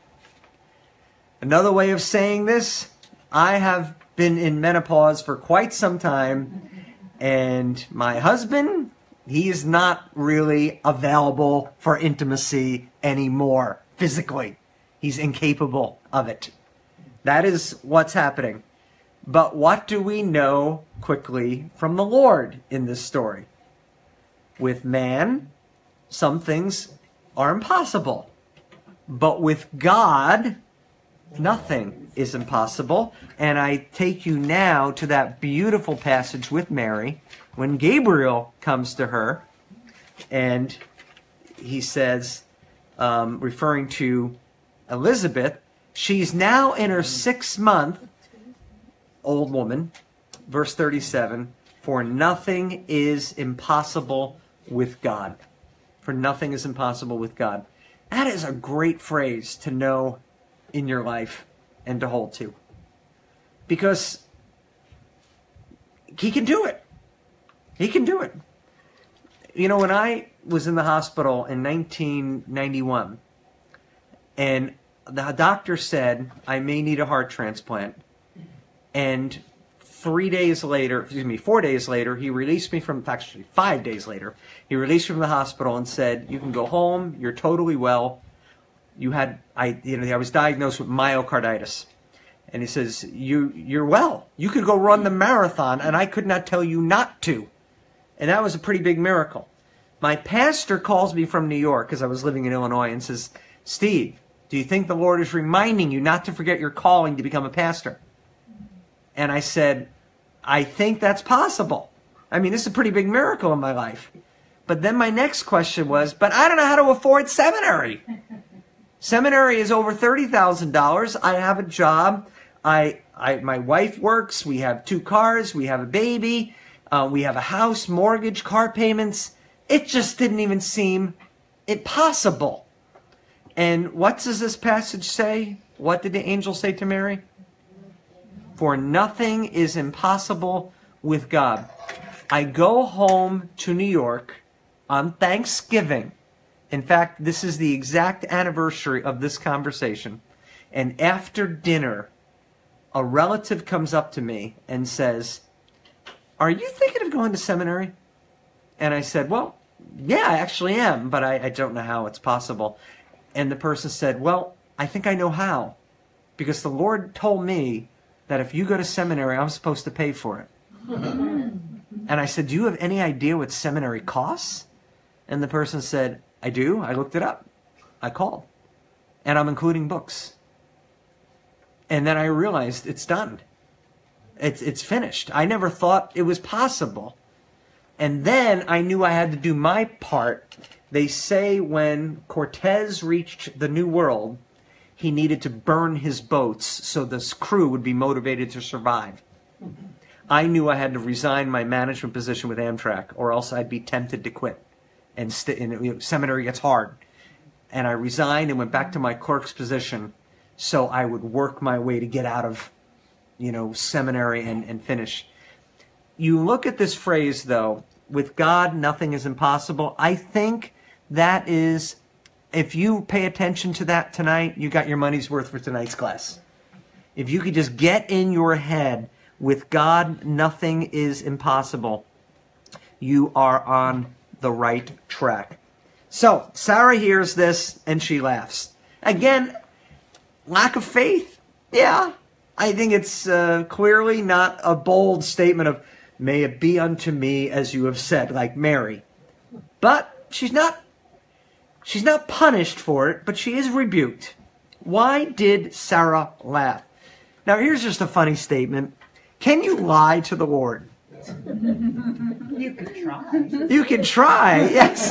Another way of saying this, I have been in menopause for quite some time, and my husband, he is not really available for intimacy anymore, physically. He's incapable of it. That is what's happening. But what do we know quickly from the Lord in this story? With man, some things are impossible. But with God, nothing is impossible. And I take you now to that beautiful passage with Mary when Gabriel comes to her and he says, um, referring to Elizabeth, she's now in her sixth month, old woman, verse thirty-seven, for nothing is impossible with God. For nothing is impossible with God. That is a great phrase to know in your life and to hold to. Because he can do it. He can do it. You know, when I was in the hospital in nineteen ninety-one, and the doctor said I may need a heart transplant, and three days later, excuse me, four days later, he released me from, actually five days later, he released me from the hospital and said, you can go home, you're totally well. You had, I, you know, I was diagnosed with myocarditis. And he says, you, you're well. You could go run the marathon, and I could not tell you not to. And that was a pretty big miracle. My pastor calls me from New York, because I was living in Illinois, and says, Steve, do you think the Lord is reminding you not to forget your calling to become a pastor? And I said, I think that's possible. I mean, this is a pretty big miracle in my life. But then my next question was, but I don't know how to afford seminary. Seminary is over thirty thousand dollars. I have a job. I, I, my wife works. We have two cars. We have a baby. Uh, we have a house, mortgage, car payments. It just didn't even seem impossible. And what does this passage say? What did the angel say to Mary? For nothing is impossible with God. I go home to New York on Thanksgiving. In fact, this is the exact anniversary of this conversation. And after dinner, a relative comes up to me and says, are you thinking of going to seminary? And I said, well, yeah, I actually am, but I, I don't know how it's possible. And the person said, well, I think I know how. Because the Lord told me that if you go to seminary, I'm supposed to pay for it. And I said, do you have any idea what seminary costs? And the person said, I do. I looked it up. I called. And I'm including books. And then I realized it's done. It's, it's finished. I never thought it was possible. And then I knew I had to do my part. They say when Cortez reached the New World, he needed to burn his boats so this crew would be motivated to survive. I knew I had to resign my management position with Amtrak, or else I'd be tempted to quit. and, st- and you know, seminary gets hard. And I resigned and went back to my clerk's position so I would work my way to get out of, you know, seminary and, and finish. You look at this phrase, though, with God, nothing is impossible. I think that is, if you pay attention to that tonight, you got your money's worth for tonight's class. If you could just get in your head, with God, nothing is impossible, you are on the right track. So, Sarah hears this and she laughs. Again, lack of faith? Yeah. I think it's uh, clearly not a bold statement of, may it be unto me as you have said, like Mary. But she's not, she's not punished for it, but she is rebuked. Why did Sarah laugh? Now, here's just a funny statement. Can you lie to the Lord? You could try. You can try, yes.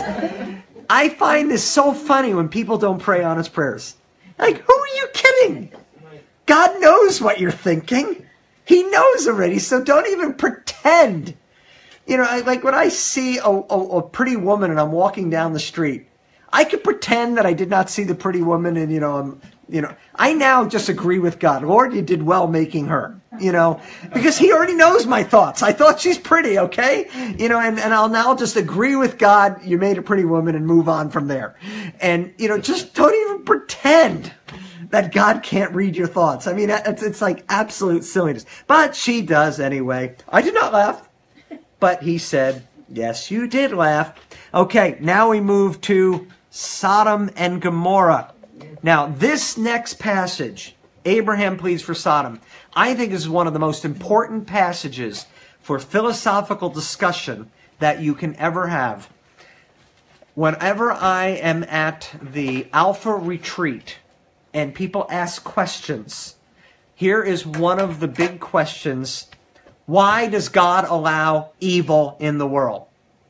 I find this so funny when people don't pray honest prayers. Like, who are you kidding? God knows what you're thinking. He knows already, so don't even pretend. You know, I, like when I see a, a, a pretty woman and I'm walking down the street, I could pretend that I did not see the pretty woman and, you know, I'm, you know, I now just agree with God. Lord, you did well making her, you know, because he already knows my thoughts. I thought she's pretty, okay? You know, and, and I'll now just agree with God, you made a pretty woman, and move on from there. And, you know, just don't even pretend that God can't read your thoughts. I mean, it's, it's like absolute silliness. But she does anyway. I did not laugh. But he said, yes, you did laugh. Okay, now we move to Sodom and Gomorrah. Now, this next passage, Abraham pleads for Sodom, I think is one of the most important passages for philosophical discussion that you can ever have. Whenever I am at the Alpha Retreat and people ask questions, here is one of the big questions. Why does God allow evil in the world?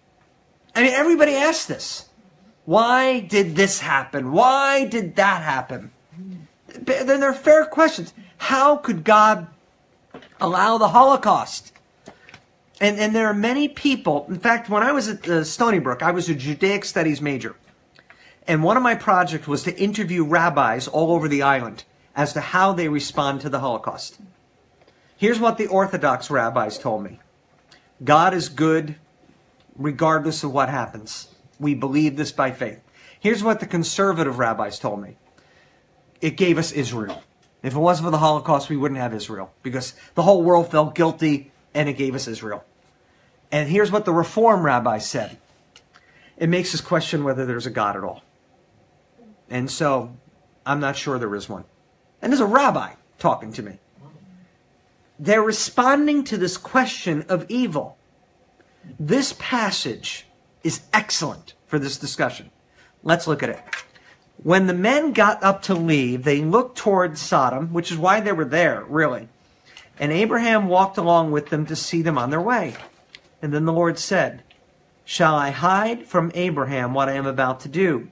I mean, everybody asks this. Why did this happen? Why did that happen? Then they're fair questions. How could God allow the Holocaust? And, and there are many people. In fact, when I was at uh, Stony Brook, I was a Judaic Studies major. And one of my projects was to interview rabbis all over the island as to how they respond to the Holocaust. Here's what the Orthodox rabbis told me. God is good regardless of what happens. We believe this by faith. Here's what the conservative rabbis told me. It gave us Israel. If it wasn't for the Holocaust, we wouldn't have Israel because the whole world felt guilty and it gave us Israel. And here's what the Reform rabbis said. It makes us question whether there's a God at all. And so, I'm not sure there is one. And there's a rabbi talking to me. They're responding to this question of evil. This passage is excellent for this discussion. Let's look at it. When the men got up to leave, they looked toward Sodom, which is why they were there, really. And Abraham walked along with them to see them on their way. And then the Lord said, shall I hide from Abraham what I am about to do?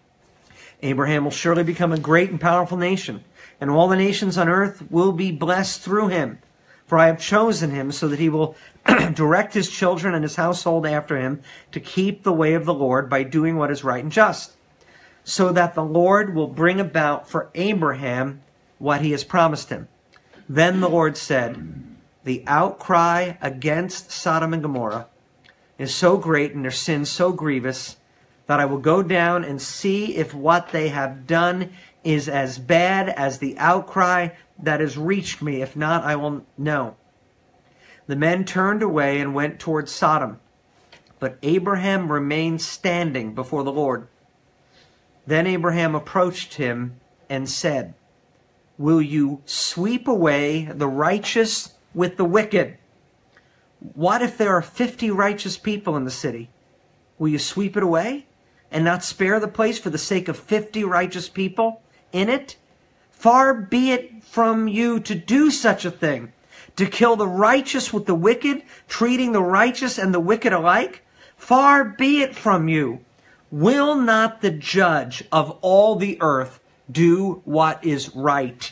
Abraham will surely become a great and powerful nation, and all the nations on earth will be blessed through him. For I have chosen him so that he will direct his children and his household after him to keep the way of the Lord by doing what is right and just, so that the Lord will bring about for Abraham what he has promised him. Then the Lord said, the outcry against Sodom and Gomorrah is so great and their sin so grievous that I will go down and see if what they have done is as bad as the outcry that has reached me. If not, I will know. The men turned away and went toward Sodom, but Abraham remained standing before the Lord. Then Abraham approached him and said, will you sweep away the righteous with the wicked? What if there are fifty righteous people in the city? Will you sweep it away and not spare the place for the sake of fifty righteous people in it? Far be it from you to do such a thing, to kill the righteous with the wicked, treating the righteous and the wicked alike. Far be it from you. Will not the judge of all the earth do what is right?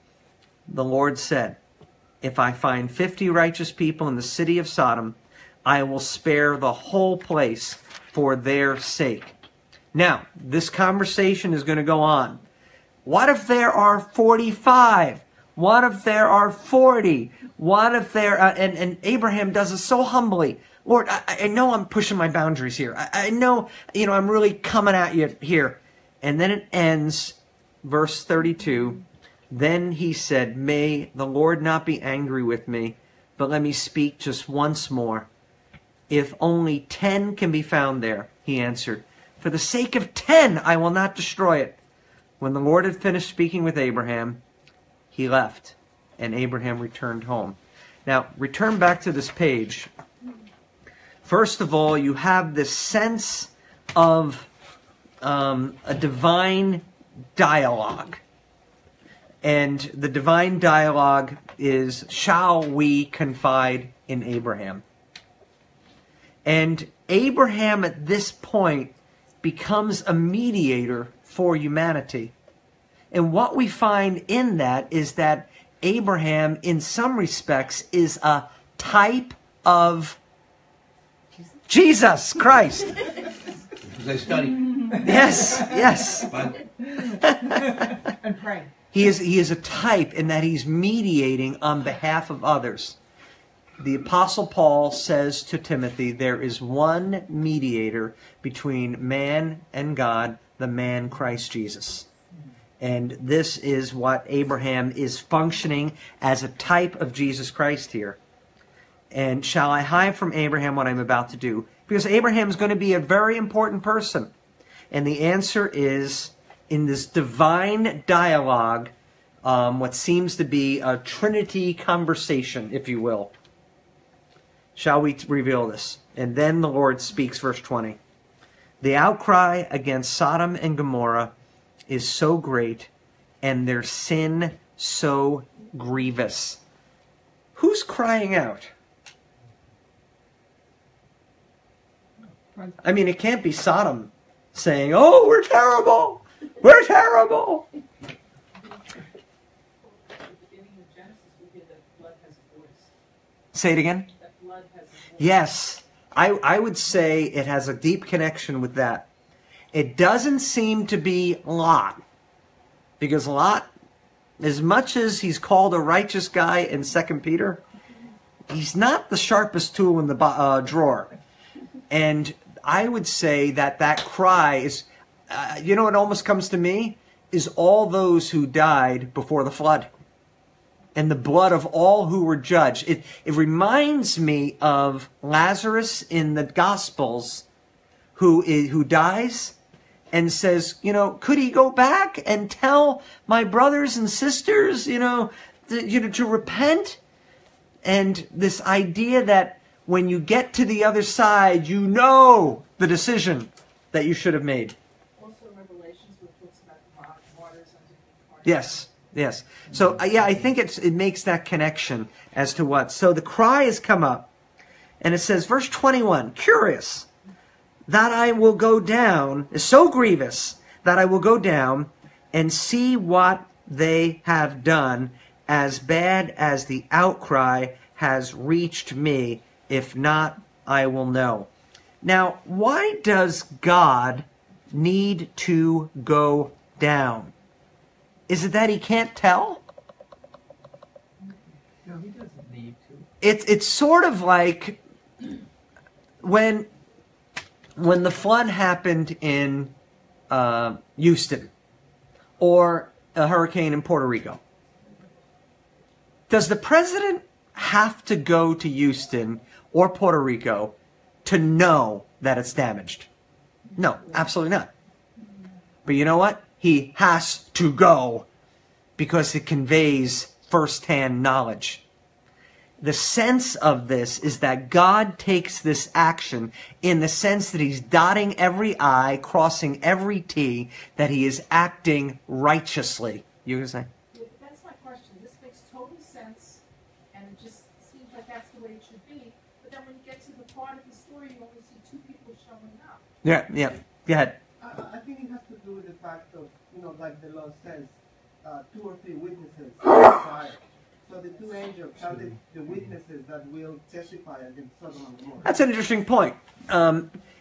The Lord said, if I find fifty righteous people in the city of Sodom, I will spare the whole place for their sake. Now, this conversation is going to go on. What if there are forty-five? What if there are forty? What if there... Uh, and, and Abraham does it so humbly. Lord, I, I know I'm pushing my boundaries here. I, I know, you know, I'm really coming at you here. And then it ends, verse thirty-two. Then he said, may the Lord not be angry with me, but let me speak just once more. If only ten can be found there, he answered. For the sake of ten, I will not destroy it. When the Lord had finished speaking with Abraham, he left, and Abraham returned home. Now, return back to this page. First of all, you have this sense of um, a divine dialogue. And the divine dialogue is, shall we confide in Abraham? And Abraham at this point becomes a mediator for humanity. And what we find in that is that Abraham, in some respects, is a type of Jesus Christ. Because I study. Yes, yes. And pray. He is, he is a type in that he's mediating on behalf of others. The Apostle Paul says to Timothy, there is one mediator between man and God, the man Christ Jesus. And this is what Abraham is functioning as a type of Jesus Christ here. And shall I hide from Abraham what I'm about to do? Because Abraham is going to be a very important person. And the answer is, in this divine dialogue, um, what seems to be a Trinity conversation, if you will. Shall we reveal this? And then the Lord speaks, verse twenty. The outcry against Sodom and Gomorrah is so great, and their sin so grievous. Who's crying out? I mean, it can't be Sodom saying, oh, we're terrible! We're terrible! At the beginning of Genesis, we hear that blood has a voice. Say it again? That blood has a voice. Yes. I, I would say it has a deep connection with that. It doesn't seem to be Lot. Because Lot, as much as he's called a righteous guy in Second Peter, he's not the sharpest tool in the uh, drawer. And I would say that that cry is, uh, you know what almost comes to me? Is all those who died before the flood. And the blood of all who were judged. It, it reminds me of Lazarus in the Gospels who is, who dies and says, you know, could he go back and tell my brothers and sisters, you know, to, you know, to repent? And this idea that when you get to the other side, you know the decision that you should have made. Also, Revelations, which talks about the waters underneath the Yes. Yes. So, uh, yeah, I think it's, it makes that connection as to what. So the cry has come up, and it says, verse twenty-one, curious, that I will go down, is so grievous, that I will go down and see what they have done, as bad as the outcry has reached me. If not, I will know. Now, why does God need to go down? Is it that he can't tell? No, he doesn't need to. It's it's sort of like when when the flood happened in uh, Houston or a hurricane in Puerto Rico. Does the president have to go to Houston or Puerto Rico to know that it's damaged? No, absolutely not. But you know what? He has to go because it conveys first-hand knowledge. The sense of this is that God takes this action in the sense that he's dotting every I, crossing every T, that he is acting righteously. You were saying? Yeah, that's my question. This makes total sense, and it just seems like that's the way it should be. But then when you get to the part of the story, you only see two people showing up. Yeah, yeah. Go ahead. I, I think it has to do with the fact of, you know, like the law says, uh, two or three witnesses testify. So the two angels are the, the witnesses that will testify against Sodom and Gomorrah. That's an interesting point. Um,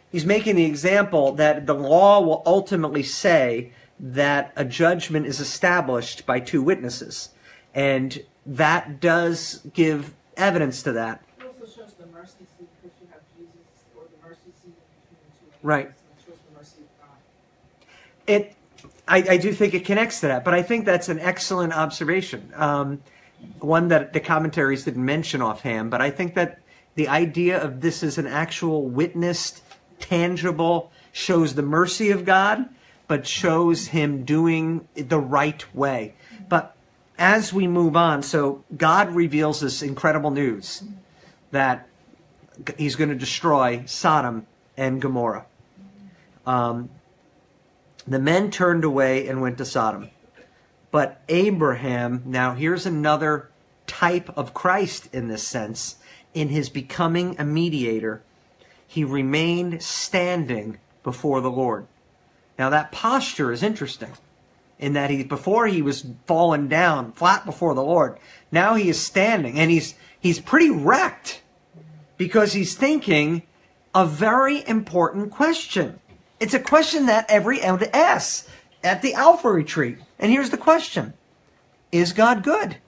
He's making the example that the law will ultimately say that a judgment is established by two witnesses. And that does give evidence to that. It also shows the mercy seat because you have Jesus, or the mercy seat in between the two. Right. It shows the mercy of God. It, I, I do think it connects to that, but I think that's an excellent observation. Um, one that the commentaries didn't mention offhand, but I think that the idea of this as an actual witnessed, tangible, shows the mercy of God, but shows him doing the right way. But as we move on, so God reveals this incredible news that he's going to destroy Sodom and Gomorrah. Um, the men turned away and went to Sodom. But Abraham, now here's another type of Christ in this sense, in his becoming a mediator, he remained standing before the Lord. Now that posture is interesting, in that he before he was fallen down flat before the Lord. Now he is standing, and he's he's pretty wrecked because he's thinking a very important question. It's a question that every elder asks at the Alpha retreat. And here's the question: is God good?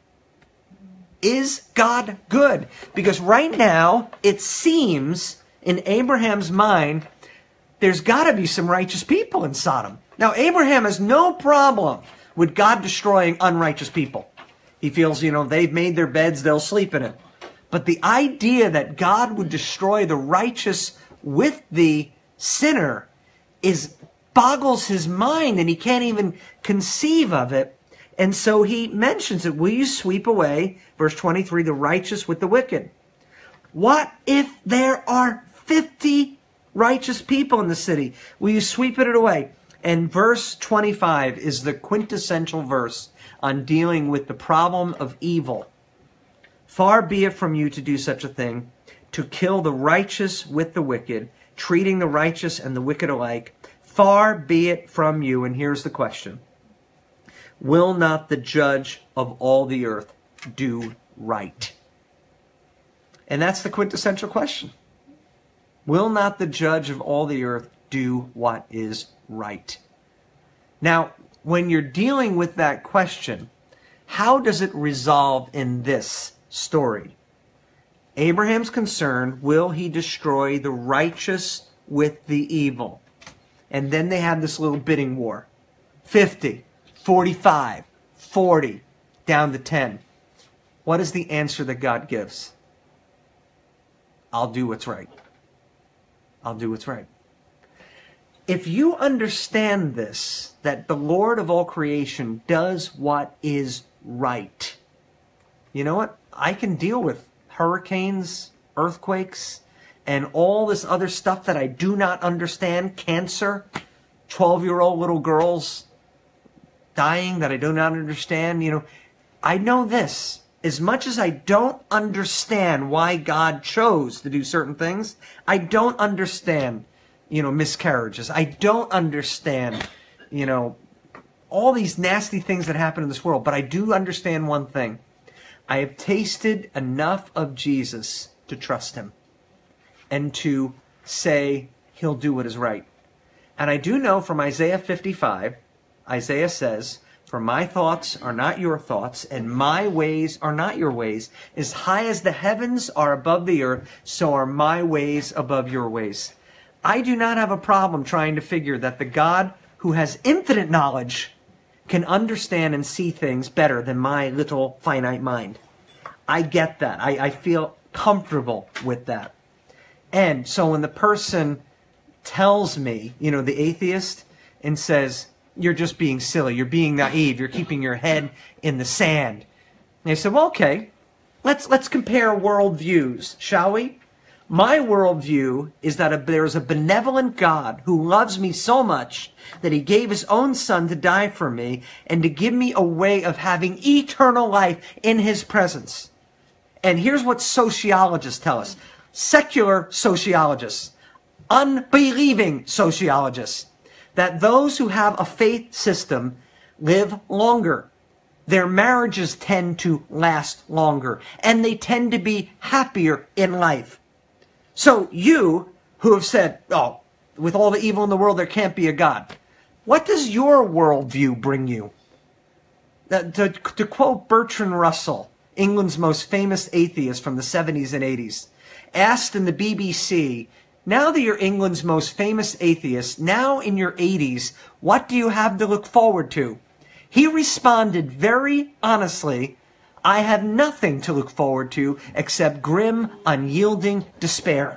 Is God good? Because right now it seems in Abraham's mind there's got to be some righteous people in Sodom. Now, Abraham has no problem with God destroying unrighteous people. He feels, you know, they've made their beds, they'll sleep in it. But the idea that God would destroy the righteous with the sinner is boggles his mind, and he can't even conceive of it. And so he mentions it. Will you sweep away, verse twenty-three, the righteous with the wicked? What if there are fifty righteous people in the city? Will you sweep it away? And verse twenty-five is the quintessential verse on dealing with the problem of evil. Far be it from you to do such a thing, to kill the righteous with the wicked, treating the righteous and the wicked alike. Far be it from you. And here's the question: will not the judge of all the earth do right? And that's the quintessential question. Will not the judge of all the earth do what is right? Now, when you're dealing with that question, how does it resolve in this story? Abraham's concern, will he destroy the righteous with the evil? And then they have this little bidding war. fifty, forty-five, forty, down to ten. What is the answer that God gives? I'll do what's right. I'll do what's right. If you understand this, that the Lord of all creation does what is right, you know what? I can deal with hurricanes, earthquakes, and all this other stuff that I do not understand. Cancer, twelve-year-old little girls dying that I do not understand. You know, I know this. As much as I don't understand why God chose to do certain things, I don't understand, you know, miscarriages. I don't understand, you know, all these nasty things that happen in this world. But I do understand one thing. I have tasted enough of Jesus to trust him and to say he'll do what is right. And I do know from Isaiah fifty-five, Isaiah says, "For my thoughts are not your thoughts, and my ways are not your ways. As high as the heavens are above the earth, so are my ways above your ways." I do not have a problem trying to figure that the God who has infinite knowledge can understand and see things better than my little finite mind. I get that. I, I feel comfortable with that. And so when the person tells me, you know, the atheist, and says, "You're just being silly, you're being naive, you're keeping your head in the sand," and I said, well, okay, let's let's compare worldviews, shall we? My worldview is that a, there's a benevolent God who loves me so much that he gave his own son to die for me and to give me a way of having eternal life in his presence. And here's what sociologists tell us. Secular sociologists, unbelieving sociologists, that those who have a faith system live longer. Their marriages tend to last longer, and they tend to be happier in life. So you, who have said, "Oh, with all the evil in the world, there can't be a God. What does your worldview bring you? Uh, to, to quote Bertrand Russell, England's most famous atheist from the seventies and eighties, asked in the B B C, now that you're England's most famous atheist, now in your eighties, what do you have to look forward to? He responded very honestly, I have nothing to look forward to except grim, unyielding despair.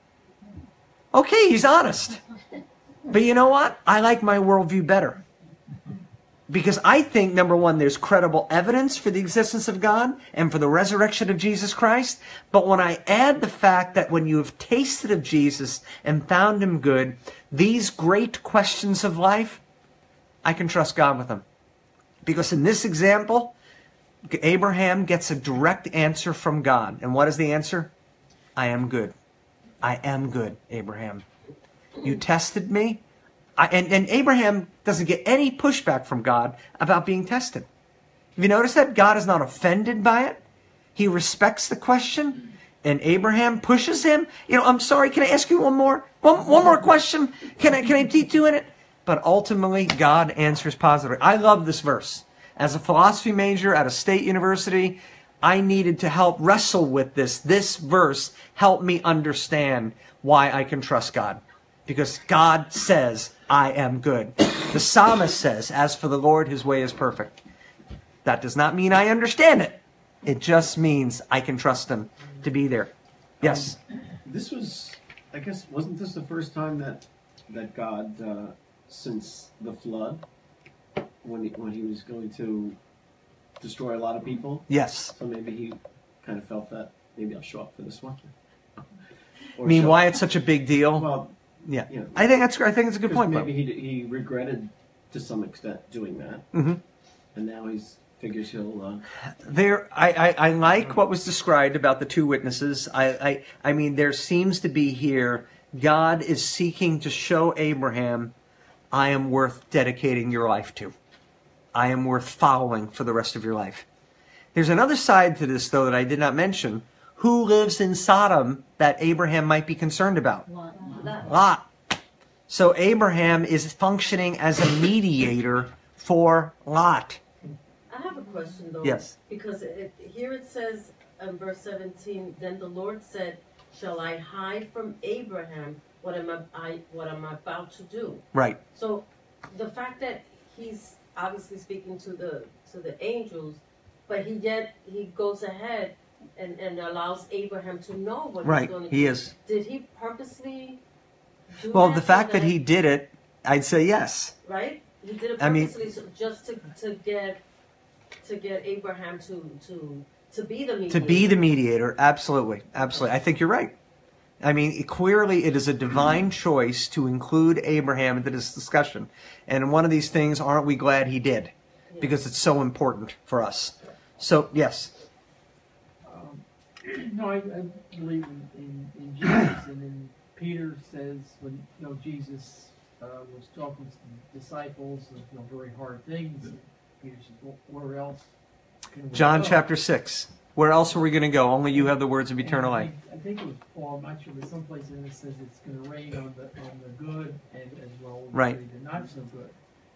Okay, he's honest. But you know what? I like my worldview better. Because I think, number one, there's credible evidence for the existence of God and for the resurrection of Jesus Christ. But when I add the fact that when you have tasted of Jesus and found him good, these great questions of life, I can trust God with them. Because in this example, Abraham gets a direct answer from God. And what is the answer? I am good. I am good, Abraham. You tested me. I, and, and Abraham doesn't get any pushback from God about being tested. Have you noticed that? God is not offended by it. He respects the question. And Abraham pushes him. You know, I'm sorry, can I ask you one more? One, one more question? Can I, can I teach you in it? But ultimately, God answers positively. I love this verse. As a philosophy major at a state university, I needed to help wrestle with this. This verse helped me understand why I can trust God. Because God says, I am good. The psalmist says, as for the Lord, his way is perfect. That does not mean I understand it. It just means I can trust him to be there. Yes? Um, this was, I guess, wasn't this the first time that that God, uh, since the flood, when he, when he was going to destroy a lot of people? Yes. So maybe he kind of felt that, maybe I'll show up for this one. I mean, why it's such a big deal? Well, yeah. You know, I think that's I think it's a good point. Maybe he, he regretted, to some extent, doing that. Mm-hmm. And now he figures he'll... Uh, there, I, I, I like what was described about the two witnesses. I, I, I mean, there seems to be here, God is seeking to show Abraham, I am worth dedicating your life to. I am worth following for the rest of your life. There's another side to this, though, that I did not mention. Who lives in Sodom that Abraham might be concerned about? Lot. Lot. So Abraham is functioning as a mediator for Lot. I have a question, though. Yes. Because it, here it says in verse seventeen, then the Lord said, shall I hide from Abraham what am I, what I'm about to do? Right. So the fact that he's obviously speaking to the to the angels, but he yet he goes ahead and, and allows Abraham to know what right. he's going to do. He is. Did he purposely do Well, that the fact so that he did it, I'd say yes. Right? He did it I mean- purposely so just to, to get to get Abraham to to to be the mediator. To be the mediator, absolutely, absolutely. I think you're right. I mean, clearly it is a divine choice to include Abraham into this discussion. And one of these things, aren't we glad he did? Because it's so important for us. So, yes. Um, no, I, I believe in, in, in Jesus, and then Peter says when you know Jesus uh, was talking to the disciples of you know, very hard things, and Peter says, well, "Where else can we John go?" chapter six. Where else are we going to go? Only you have the words of eternal And I life. think, I think it was Paul. I'm not sure, but someplace in it says it's going to rain on the on the good and as well as Right. the not so good.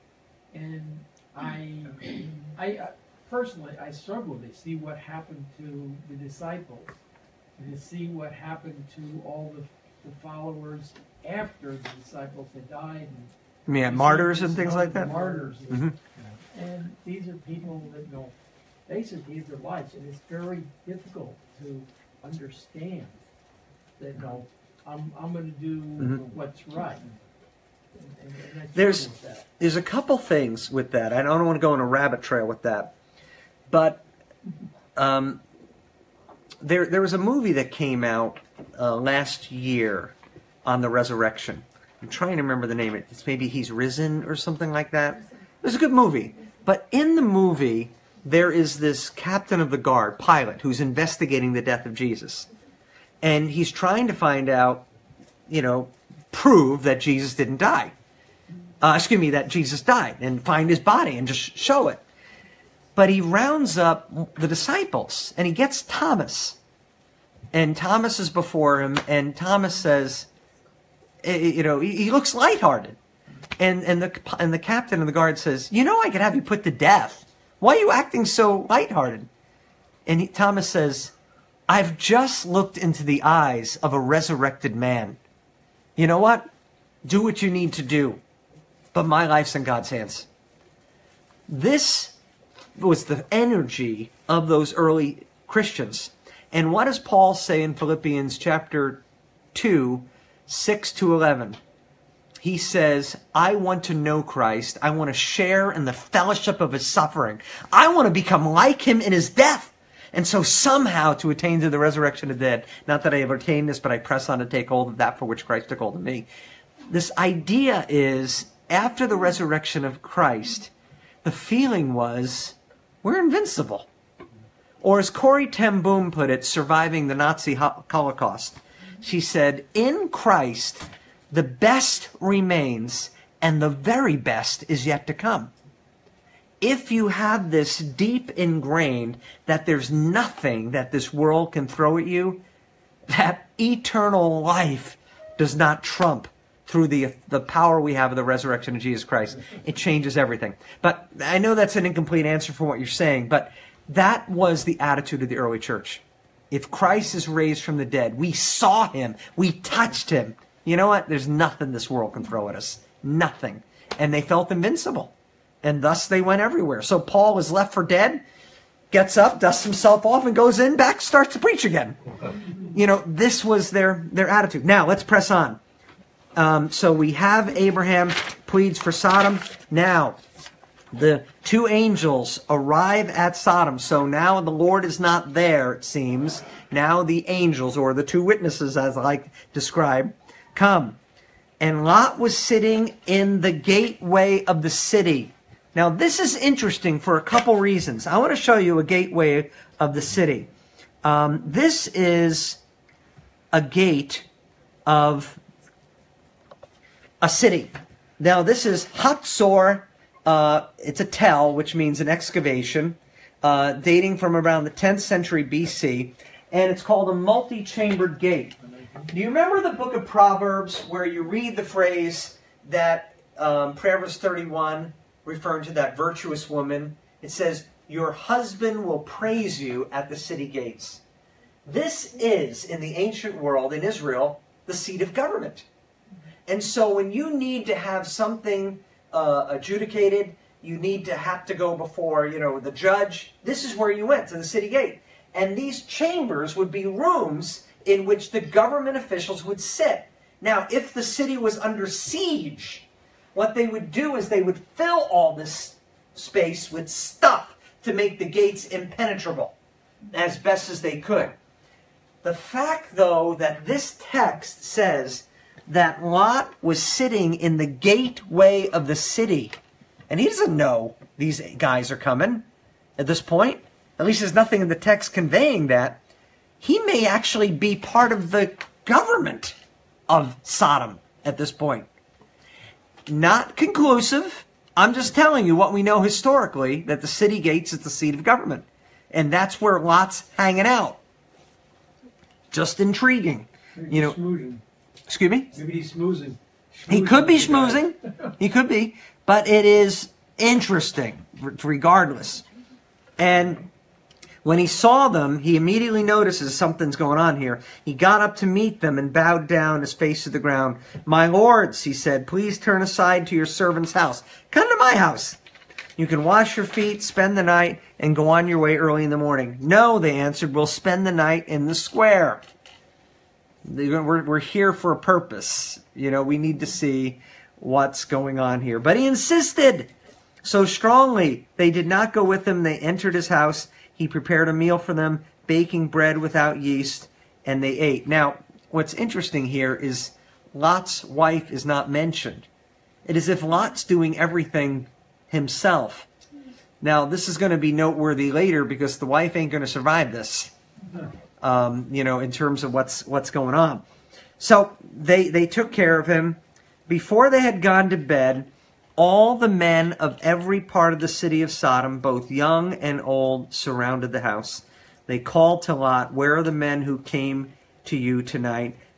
And I, I, I personally, I struggle to see what happened to the disciples, and to see what happened to all the, the followers after the disciples had died. And I mean, you see martyrs this and things number like of that? Martyrs. Mhm. And these are people that you know basically gave their lives, and it's very difficult to understand that you know I'm I'm going to do Mhm. what's right. And, and, and I There's struggle with that. there's a couple things with that. I don't want to go on a rabbit trail with that, but um, there there was a movie that came out uh, last year on the resurrection. I'm trying to remember the name. It's maybe He's Risen or something like that. It was a good movie, but in the movie there is this captain of the guard, Pilate, who's investigating the death of Jesus, and he's trying to find out, you know, prove that Jesus didn't die. Uh, excuse me, that Jesus died, and find his body and just show it. But he rounds up the disciples, and he gets Thomas. And Thomas is before him, and Thomas says, eh, you know, he, he looks lighthearted. And, and, the, and the captain of the guard says, you know I could have you put to death. Why are you acting so lighthearted? And he, Thomas says, I've just looked into the eyes of a resurrected man. You know what? Do what you need to do. But my life's in God's hands. This was the energy of those early Christians. And what does Paul say in Philippians chapter two, six to eleven? He says, I want to know Christ. I want to share in the fellowship of his suffering. I want to become like him in his death. And so somehow to attain to the resurrection of the dead. Not that I have attained this, but I press on to take hold of that for which Christ took hold of me. This idea is, after the resurrection of Christ, the feeling was, we're invincible. Or as Corrie ten Boom put it, surviving the Nazi Holocaust, she said, in Christ, the best remains and the very best is yet to come. If you have this deep ingrained that there's nothing that this world can throw at you, that eternal life does not trump through the the power we have of the resurrection of Jesus Christ. It changes everything. But I know that's an incomplete answer for what you're saying, but that was the attitude of the early church. If Christ is raised from the dead, we saw him, we touched him. You know what? There's nothing this world can throw at us. Nothing. And they felt invincible. And thus they went everywhere. So Paul is left for dead, gets up, dusts himself off, and goes in, back, starts to preach again. You know, this was their, their attitude. Now, let's press on. Um, so we have Abraham pleads for Sodom. Now, the two angels arrive at Sodom. So now the Lord is not there, it seems. Now the angels, or the two witnesses, as I like to describe, come. And Lot was sitting in the gateway of the city. Now, this is interesting for a couple reasons. I want to show you a gateway of the city. Um, this is a gate of a city. Now, this is Hatzor. Uh, it's a tell, which means an excavation, uh, dating from around the tenth century B C. And it's called a multi-chambered gate. Do you remember the book of Proverbs where you read the phrase that um, Proverbs thirty-one, referring to that virtuous woman, it says, your husband will praise you at the city gates. This is, in the ancient world, in Israel, the seat of government. And so when you need to have something uh, adjudicated, you need to have to go before, you know, the judge, this is where you went, to the city gate. And these chambers would be rooms in which the government officials would sit. Now, if the city was under siege, what they would do is they would fill all this space with stuff to make the gates impenetrable as best as they could. The fact, though, that this text says that Lot was sitting in the gateway of the city, and he doesn't know these guys are coming at this point, at least there's nothing in the text conveying that, he may actually be part of the government of Sodom at this point. Not conclusive. I'm just telling you what we know historically, that the city gates is the seat of government. And that's where Lot's hanging out. Just intriguing. Maybe You know, schmoozing. excuse me? Maybe he's schmoozing. He could be schmoozing. He could be. But it is interesting, regardless. And when he saw them, he immediately notices something's going on here. He got up to meet them and bowed down his face to the ground. My lords, he said, please turn aside to your servant's house. Come to my house. You can wash your feet, spend the night, and go on your way early in the morning. No, they answered, we'll spend the night in the square. We're, we're here for a purpose. You know, we need to see what's going on here. But he insisted so strongly. They did not go with him. They entered his house. He prepared a meal for them, baking bread without yeast, and they ate. Now, what's interesting here is Lot's wife is not mentioned. It is as if Lot's doing everything himself. Now, this is going to be noteworthy later because the wife ain't going to survive this, um, you know, in terms of what's what's going on. So they, they took care of him. Before they had gone to bed, all the men of every part of the city of Sodom, both young and old, surrounded the house. They called to Lot, where are the men who came to you tonight?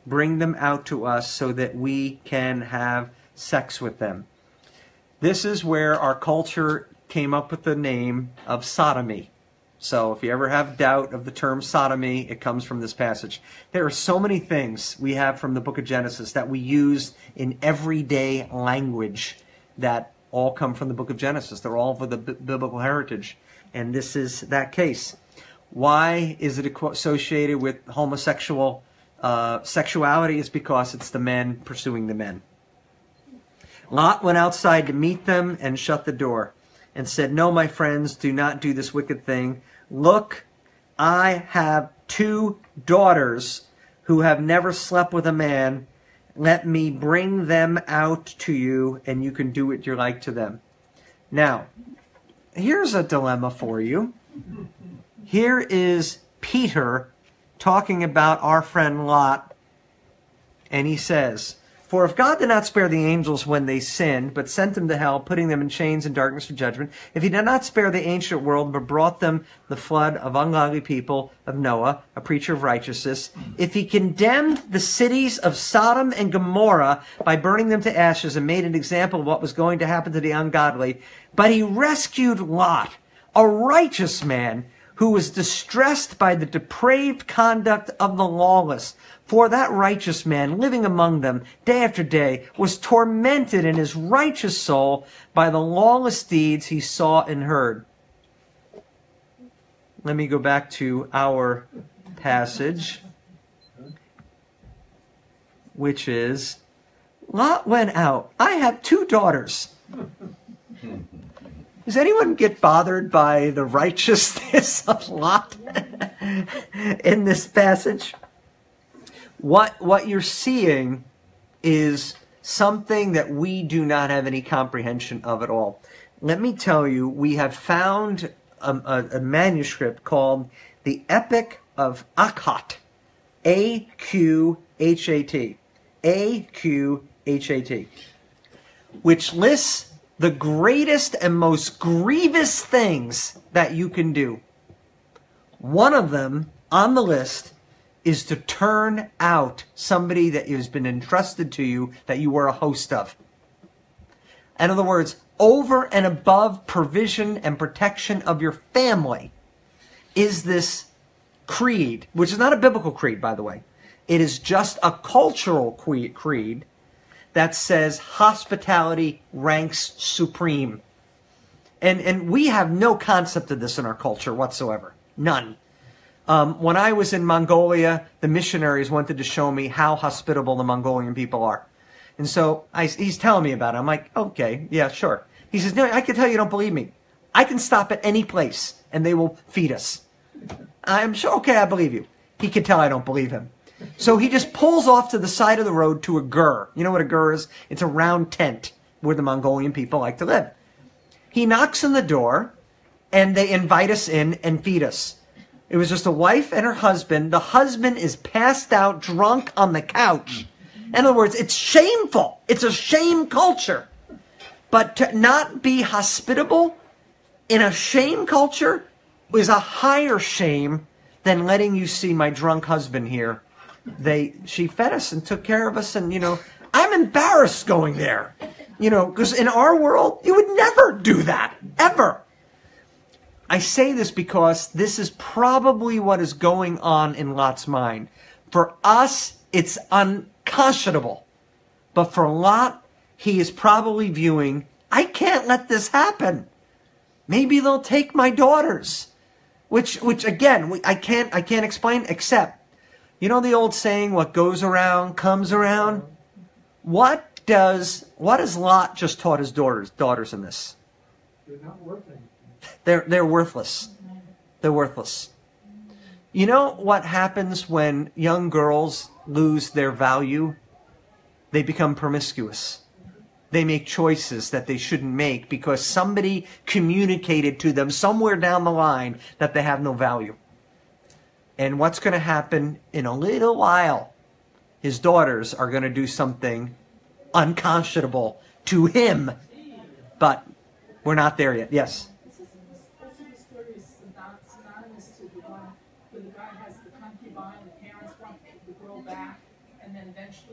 bring them out to us so that we can have sex with them. This is where our culture came up with the name of sodomy. So if you ever have doubt of the term sodomy, it comes from this passage. There are so many things we have from the book of Genesis that we use in everyday language that all come from the book of Genesis. They're all for the b- biblical heritage. And this is that case. Why is it associated with homosexual uh, sexuality? It's because it's the men pursuing the men. Lot went outside to meet them and shut the door and said, "No, my friends, do not do this wicked thing. Look, I have two daughters who have never slept with a man. Let me bring them out to you, and you can do what you like to them." Now, here's a dilemma for you. Here is Peter talking about our friend Lot, and he says, "For if God did not spare the angels when they sinned, but sent them to hell, putting them in chains and darkness for judgment, if he did not spare the ancient world, but brought them the flood of ungodly people of Noah, a preacher of righteousness, if he condemned the cities of Sodom and Gomorrah by burning them to ashes and made an example of what was going to happen to the ungodly, but he rescued Lot, a righteous man, who was distressed by the depraved conduct of the lawless. For that righteous man, living among them day after day, was tormented in his righteous soul by the lawless deeds he saw and heard." Let me go back to our passage, which is, Lot went out. I have two daughters. Does anyone get bothered by the righteousness of Lot in this passage? What, what you're seeing is something that we do not have any comprehension of at all. Let me tell you, we have found a, a, a manuscript called the Epic of Akhat, A Q H A T, A Q H A T, which lists the greatest and most grievous things that you can do. One of them on the list is to turn out somebody that has been entrusted to you that you were a host of. In other words, over and above provision and protection of your family is this creed, which is not a biblical creed, by the way. It is just a cultural creed that says hospitality ranks supreme. And, and we have no concept of this in our culture whatsoever. None. Um, when I was in Mongolia, the missionaries wanted to show me how hospitable the Mongolian people are. And so I, he's telling me about it. I'm like, okay, yeah, sure. He says, no, I can tell you don't believe me. I can stop at any place and they will feed us. I'm sure, okay, I believe you. He can tell I don't believe him. So he just pulls off to the side of the road to a gur. You know what a gur is? It's a round tent where the Mongolian people like to live. He knocks on the door, and they invite us in and feed us. It was just a wife and her husband. The husband is passed out, drunk on the couch. In other words, it's shameful. It's a shame culture. But to not be hospitable in a shame culture is a higher shame than letting you see my drunk husband here. They, she fed us and took care of us, and, you know, I'm embarrassed going there. You know, because in our world, you would never do that, ever. I say this because this is probably what is going on in Lot's mind. For us, it's unconscionable. But for Lot, he is probably viewing, I can't let this happen. Maybe they'll take my daughters. Which, which again, I can't, I can't explain, except, you know the old saying, what goes around comes around? What does, what has Lot just taught his daughters, daughters in this? They're not worth anything. They're, they're worthless. They're worthless. You know what happens when young girls lose their value? They become promiscuous. They make choices that they shouldn't make because somebody communicated to them somewhere down the line that they have no value. And what's going to happen in a little while, his daughters are going to do something unconscionable to him. But we're not there yet. Yes? Also, the story is synonymous to the one where the guy has the concubine, the parents want the girl back, and then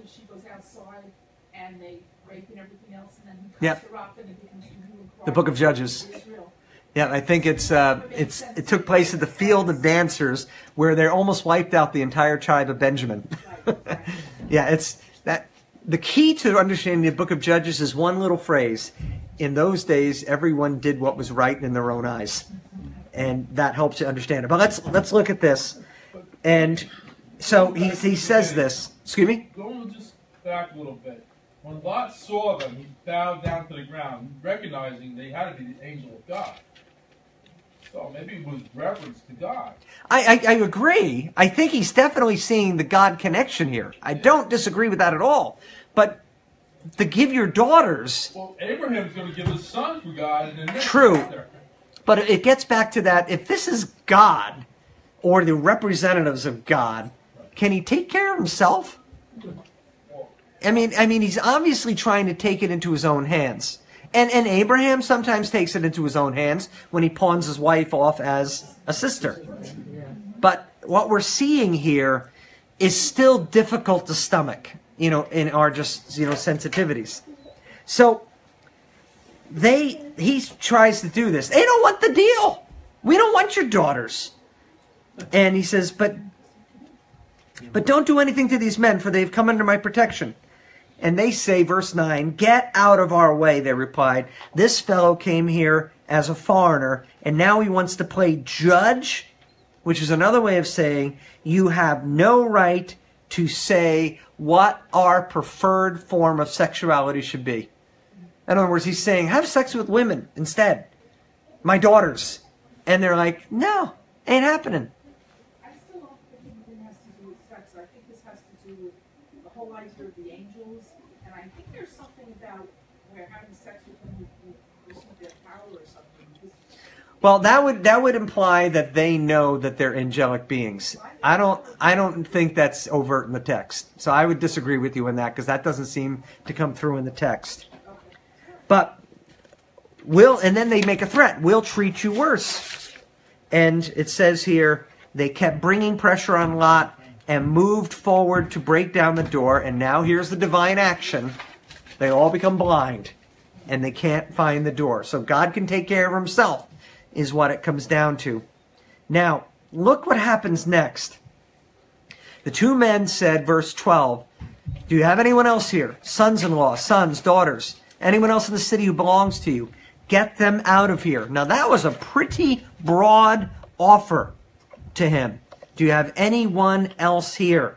she goes outside and they rape and everything else, and then he Yeah. cuts her up and it becomes the hue and cry The Book of Judges. of Israel. Yeah, I think it's uh, it's it took place at the Field of Dancers, where they almost wiped out the entire tribe of Benjamin. Yeah, it's that the key to understanding the Book of Judges is one little phrase. In those days, everyone did what was right in their own eyes, and that helps you understand it. But let's let's look at this. And so he he says this. Excuse me. Going just back a little bit. When Lot saw them, he bowed down to the ground, recognizing they had to be the angel of God. So maybe it was reverence to God. I, I, I agree. I think he's definitely seeing the God connection here. I don't disagree with that at all. But to give your daughters... Well, Abraham's going to give his son for God. And then True. But it gets back to that. If this is God, or the representatives of God, can he take care of himself? I mean, I mean, he's obviously trying to take it into his own hands. And and Abraham sometimes takes it into his own hands when he pawns his wife off as a sister. But what we're seeing here is still difficult to stomach, you know, in our just, you know, sensitivities. So they he tries to do this. They don't want the deal. We don't want your daughters. And he says, but but don't do anything to these men, for they've come under my protection. And they say, verse nine, get out of our way, they replied. This fellow came here as a foreigner, and now he wants to play judge, which is another way of saying you have no right to say what our preferred form of sexuality should be. In other words, he's saying, have sex with women instead, my daughters. And they're like, no, ain't happening. I still don't think it has to do with sex. I think this has to do with the whole idea of the angels. And I think there's something about where having sex with them would listen to their power or something. Because Well, that would that would imply that they know that they're angelic beings. I don't I don't think that's overt in the text. So I would disagree with you on that because that doesn't seem to come through in the text. But we'll and then they make a threat. We'll treat you worse. And it says here they kept bringing pressure on Lot and moved forward to break down the door. And now here's the divine action. They all become blind and they can't find the door. So God can take care of himself is what it comes down to. Now, look what happens next. The two men said, verse twelve, do you have anyone else here? Sons-in-law, sons, daughters, anyone else in the city who belongs to you? Get them out of here. Now, that was a pretty broad offer to him. Do you have anyone else here?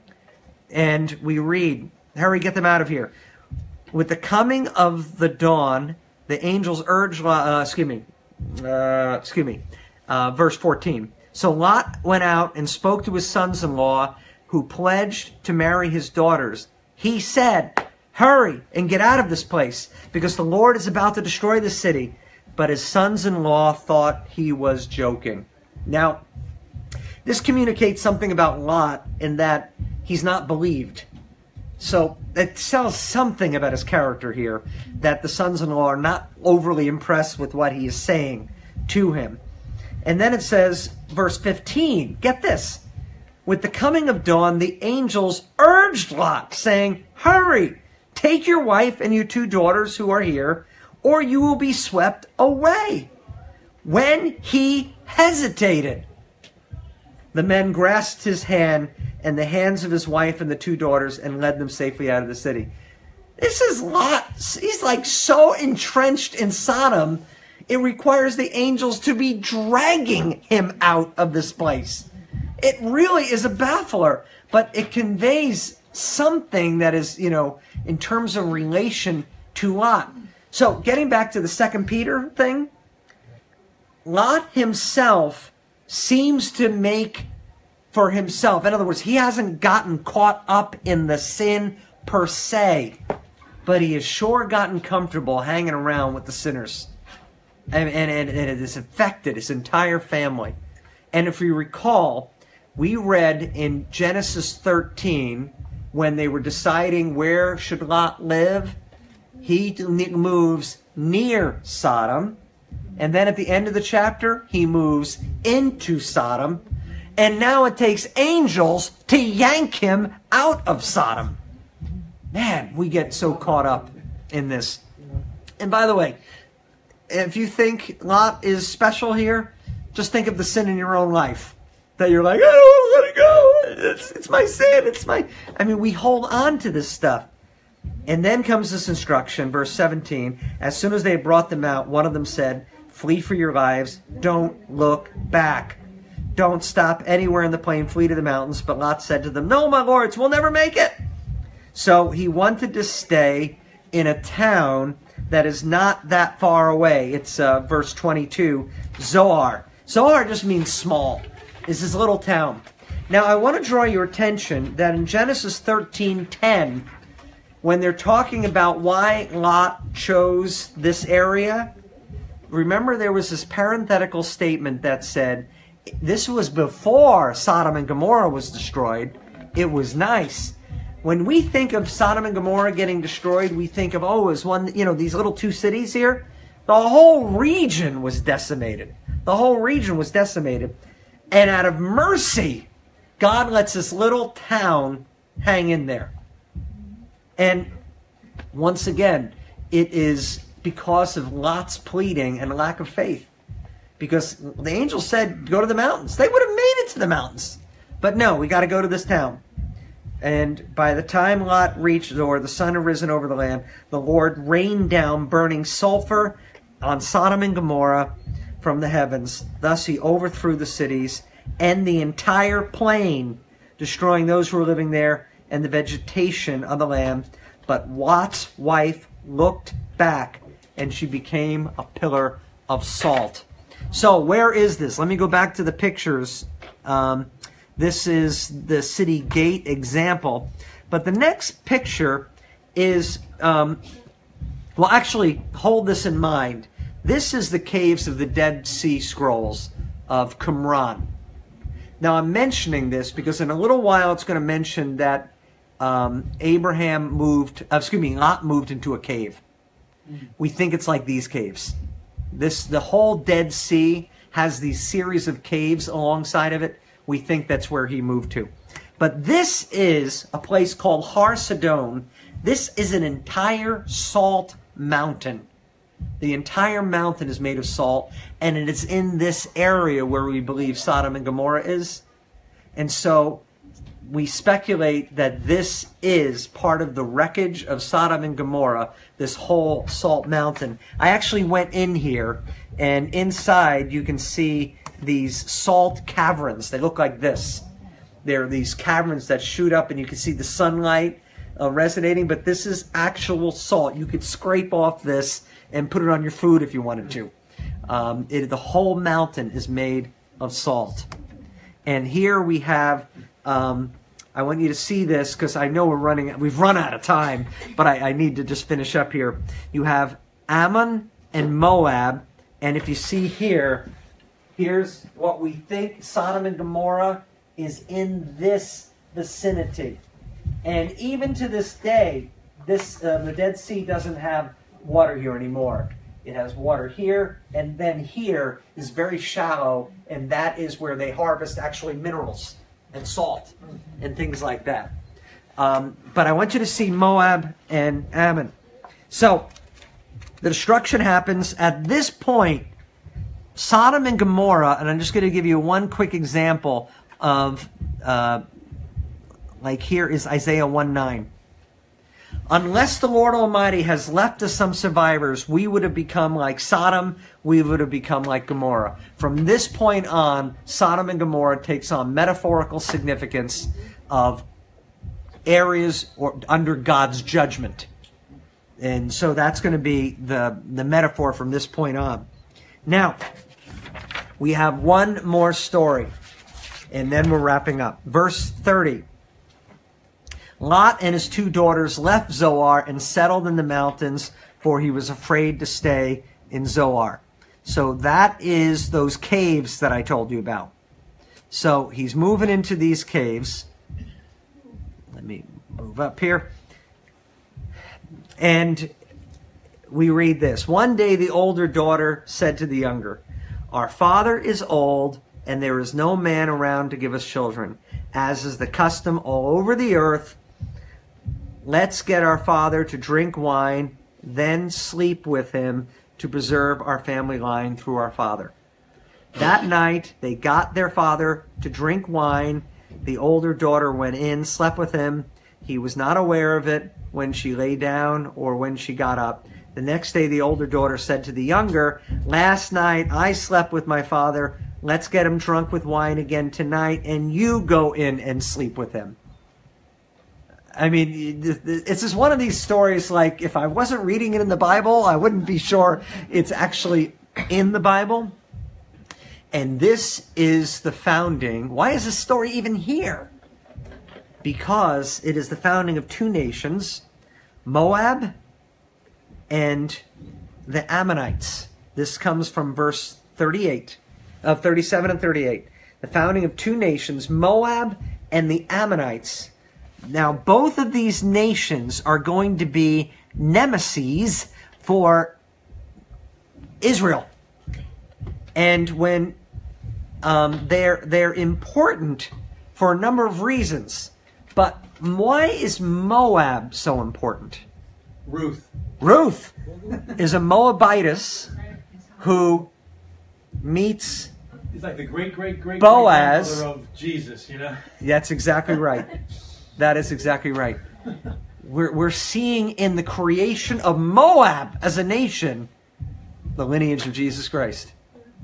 And we read, hurry, get them out of here. With the coming of the dawn, the angels urged, uh, excuse me, uh, excuse me, uh, verse fourteen. So Lot went out and spoke to his sons-in-law who pledged to marry his daughters. He said, hurry and get out of this place because the Lord is about to destroy the city. But his sons-in-law thought he was joking. Now, this communicates something about Lot in that he's not believed. So it tells something about his character here, that the sons-in-law are not overly impressed with what he is saying to him. And then it says, verse fifteen, get this. With the coming of dawn, the angels urged Lot, saying, hurry, take your wife and your two daughters who are here, or you will be swept away. When he hesitated, the men grasped his hand and the hands of his wife and the two daughters and led them safely out of the city. This is Lot. He's like so entrenched in Sodom, it requires the angels to be dragging him out of this place. It really is a baffler, but it conveys something that is, you know, in terms of relation to Lot. So getting back to the Second Peter thing, Lot himself seems to make for himself. In other words, he hasn't gotten caught up in the sin per se, but he has sure gotten comfortable hanging around with the sinners. And, and, and it has affected his entire family. And if you recall, we read in Genesis thirteen, when they were deciding where should Lot live, he moves near Sodom. And then at the end of the chapter, he moves into Sodom. And now it takes angels to yank him out of Sodom. Man, we get so caught up in this. And by the way, if you think Lot is special here, just think of the sin in your own life. That you're like, oh, let it go. It's, it's my sin. It's my... I mean, we hold on to this stuff. And then comes this instruction, verse seventeen. As soon as they had brought them out, one of them said, flee for your lives. Don't look back. Don't stop anywhere in the plain. Flee to the mountains. But Lot said to them, no, my lords, we'll never make it. So he wanted to stay in a town that is not that far away. It's uh, verse twenty-two, Zoar. Zoar just means small. It's this little town. Now I want to draw your attention that in Genesis thirteen ten, when they're talking about why Lot chose this area, remember there was this parenthetical statement that said, this was before Sodom and Gomorrah was destroyed. It was nice. When we think of Sodom and Gomorrah getting destroyed, we think of, oh, it was one, you know, these little two cities here. The whole region was decimated. The whole region was decimated. And out of mercy, God lets this little town hang in there. And once again, it is because of Lot's pleading and lack of faith. Because the angel said, go to the mountains. They would have made it to the mountains. But no, we got to go to this town. And by the time Lot reached Zoar, the sun had risen over the land. The Lord rained down burning sulfur on Sodom and Gomorrah from the heavens. Thus he overthrew the cities and the entire plain, destroying those who were living there and the vegetation of the land. But Lot's wife looked back, and she became a pillar of salt. So where is this? Let me go back to the pictures. Um, This is the city gate example. But the next picture is, um, well, actually, hold this in mind. This is the caves of the Dead Sea Scrolls of Qumran. Now, I'm mentioning this because in a little while it's going to mention that um, Abraham moved, uh, excuse me, Lot moved into a cave. We think it's like these caves. This, the whole Dead Sea has these series of caves alongside of it. We think that's where he moved to. But this is a place called Har Sidon. This is an entire salt mountain. The entire mountain is made of salt, and it is in this area where we believe Sodom and Gomorrah is. And so we speculate that this is part of the wreckage of Sodom and Gomorrah, this whole salt mountain. I actually went in here, and inside you can see these salt caverns. They look like this. They're these caverns that shoot up and you can see the sunlight uh, resonating, but this is actual salt. You could scrape off this and put it on your food if you wanted to. Um, it, the whole mountain is made of salt. And here we have, um, I want you to see this because I know we're running, we've run out of time, but I, I need to just finish up here. You have Ammon and Moab, and if you see here, here's what we think Sodom and Gomorrah is in this vicinity. And even to this day, this uh, the Dead Sea doesn't have water here anymore. It has water here, and then here is very shallow, and that is where they harvest actually minerals and salt and things like that. Um, but I want you to see Moab and Ammon. So the destruction happens at this point. Sodom and Gomorrah, and I'm just going to give you one quick example of, uh, like here is Isaiah one nine. Unless the Lord Almighty has left us some survivors, we would have become like Sodom, we would have become like Gomorrah. From this point on, Sodom and Gomorrah takes on metaphorical significance of areas or under God's judgment. And so that's going to be the, the metaphor from this point on. Now, we have one more story, and then we're wrapping up. Verse thirty. Lot and his two daughters left Zoar and settled in the mountains, for he was afraid to stay in Zoar. So that is those caves that I told you about. So he's moving into these caves. Let me move up here. And we read this. One day the older daughter said to the younger, our father is old, and there is no man around to give us children, as is the custom all over the earth. let's get our father to drink wine, then sleep with him to preserve our family line through our father. That night, they got their father to drink wine. The older daughter went in, slept with him. He was not aware of it when she lay down or when she got up. The next day, the older daughter said to the younger, "Last night I slept with my father. Let's get him drunk with wine again tonight, and you go in and sleep with him." I mean, it's just one of these stories, like, if I wasn't reading it in the Bible, I wouldn't be sure it's actually in the Bible. And this is the founding. Why is this story even here? Because it is the founding of two nations, Moab and the Ammonites. This comes from verse thirty-eight, of uh, thirty-seven and thirty-eight. The founding of two nations, Moab and the Ammonites. Now, both of these nations are going to be nemesis for Israel. And when um, they're they're important for a number of reasons. But why is Moab so important? Ruth. Ruth is a Moabitess who meets He's like the great, great, great Boaz. grandmother of Jesus, you know? That's exactly right. That is exactly right. We're, we're seeing in the creation of Moab as a nation the lineage of Jesus Christ.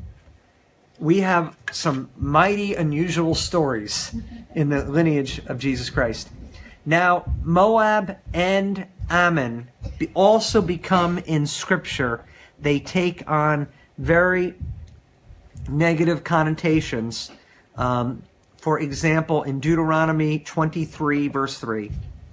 We have some mighty, unusual stories in the lineage of Jesus Christ. Now, Moab and Ammon also become in Scripture, they take on very negative connotations. Um, for example, in Deuteronomy twenty-three, verse three,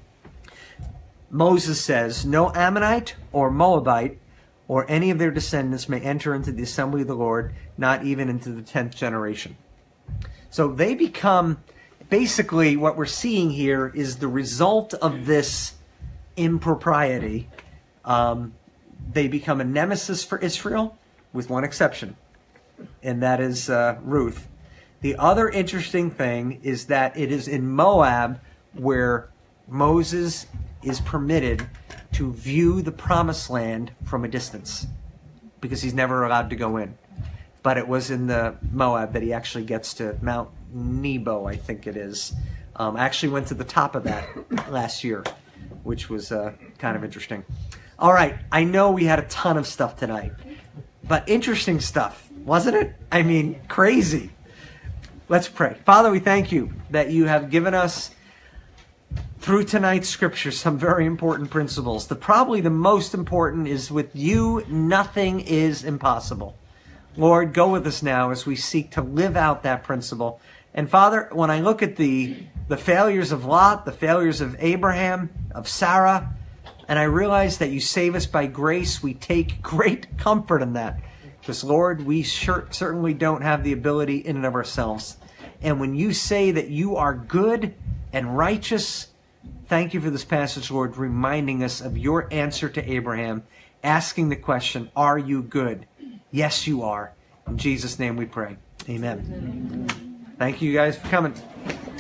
Moses says, "No Ammonite or Moabite or any of their descendants may enter into the assembly of the Lord, not even into the tenth generation." So they become, basically what we're seeing here is the result of this impropriety. Um, they become a nemesis for Israel, with one exception, and that is uh, Ruth. The other interesting thing is that it is in Moab where Moses is permitted to view the promised land from a distance, because he's never allowed to go in. But it was in the Moab that he actually gets to Mount Nebo, I think it is. Um, I actually went to the top of that last year, which was uh, kind of interesting. All right, I know we had a ton of stuff tonight, but interesting stuff, wasn't it? I mean, crazy. Let's pray. Father, we thank you that you have given us, through tonight's scripture, some very important principles. The probably the most important is, with you, nothing is impossible. Lord, go with us now as we seek to live out that principle. And Father, when I look at the, the failures of Lot, the failures of Abraham, of Sarah, and I realize that you save us by grace, we take great comfort in that. Because, Lord, we sure, certainly don't have the ability in and of ourselves. And when you say that you are good and righteous, thank you for this passage, Lord, reminding us of your answer to Abraham, asking the question, are you good? Yes, you are. In Jesus' name we pray. Amen. Thank you guys for coming.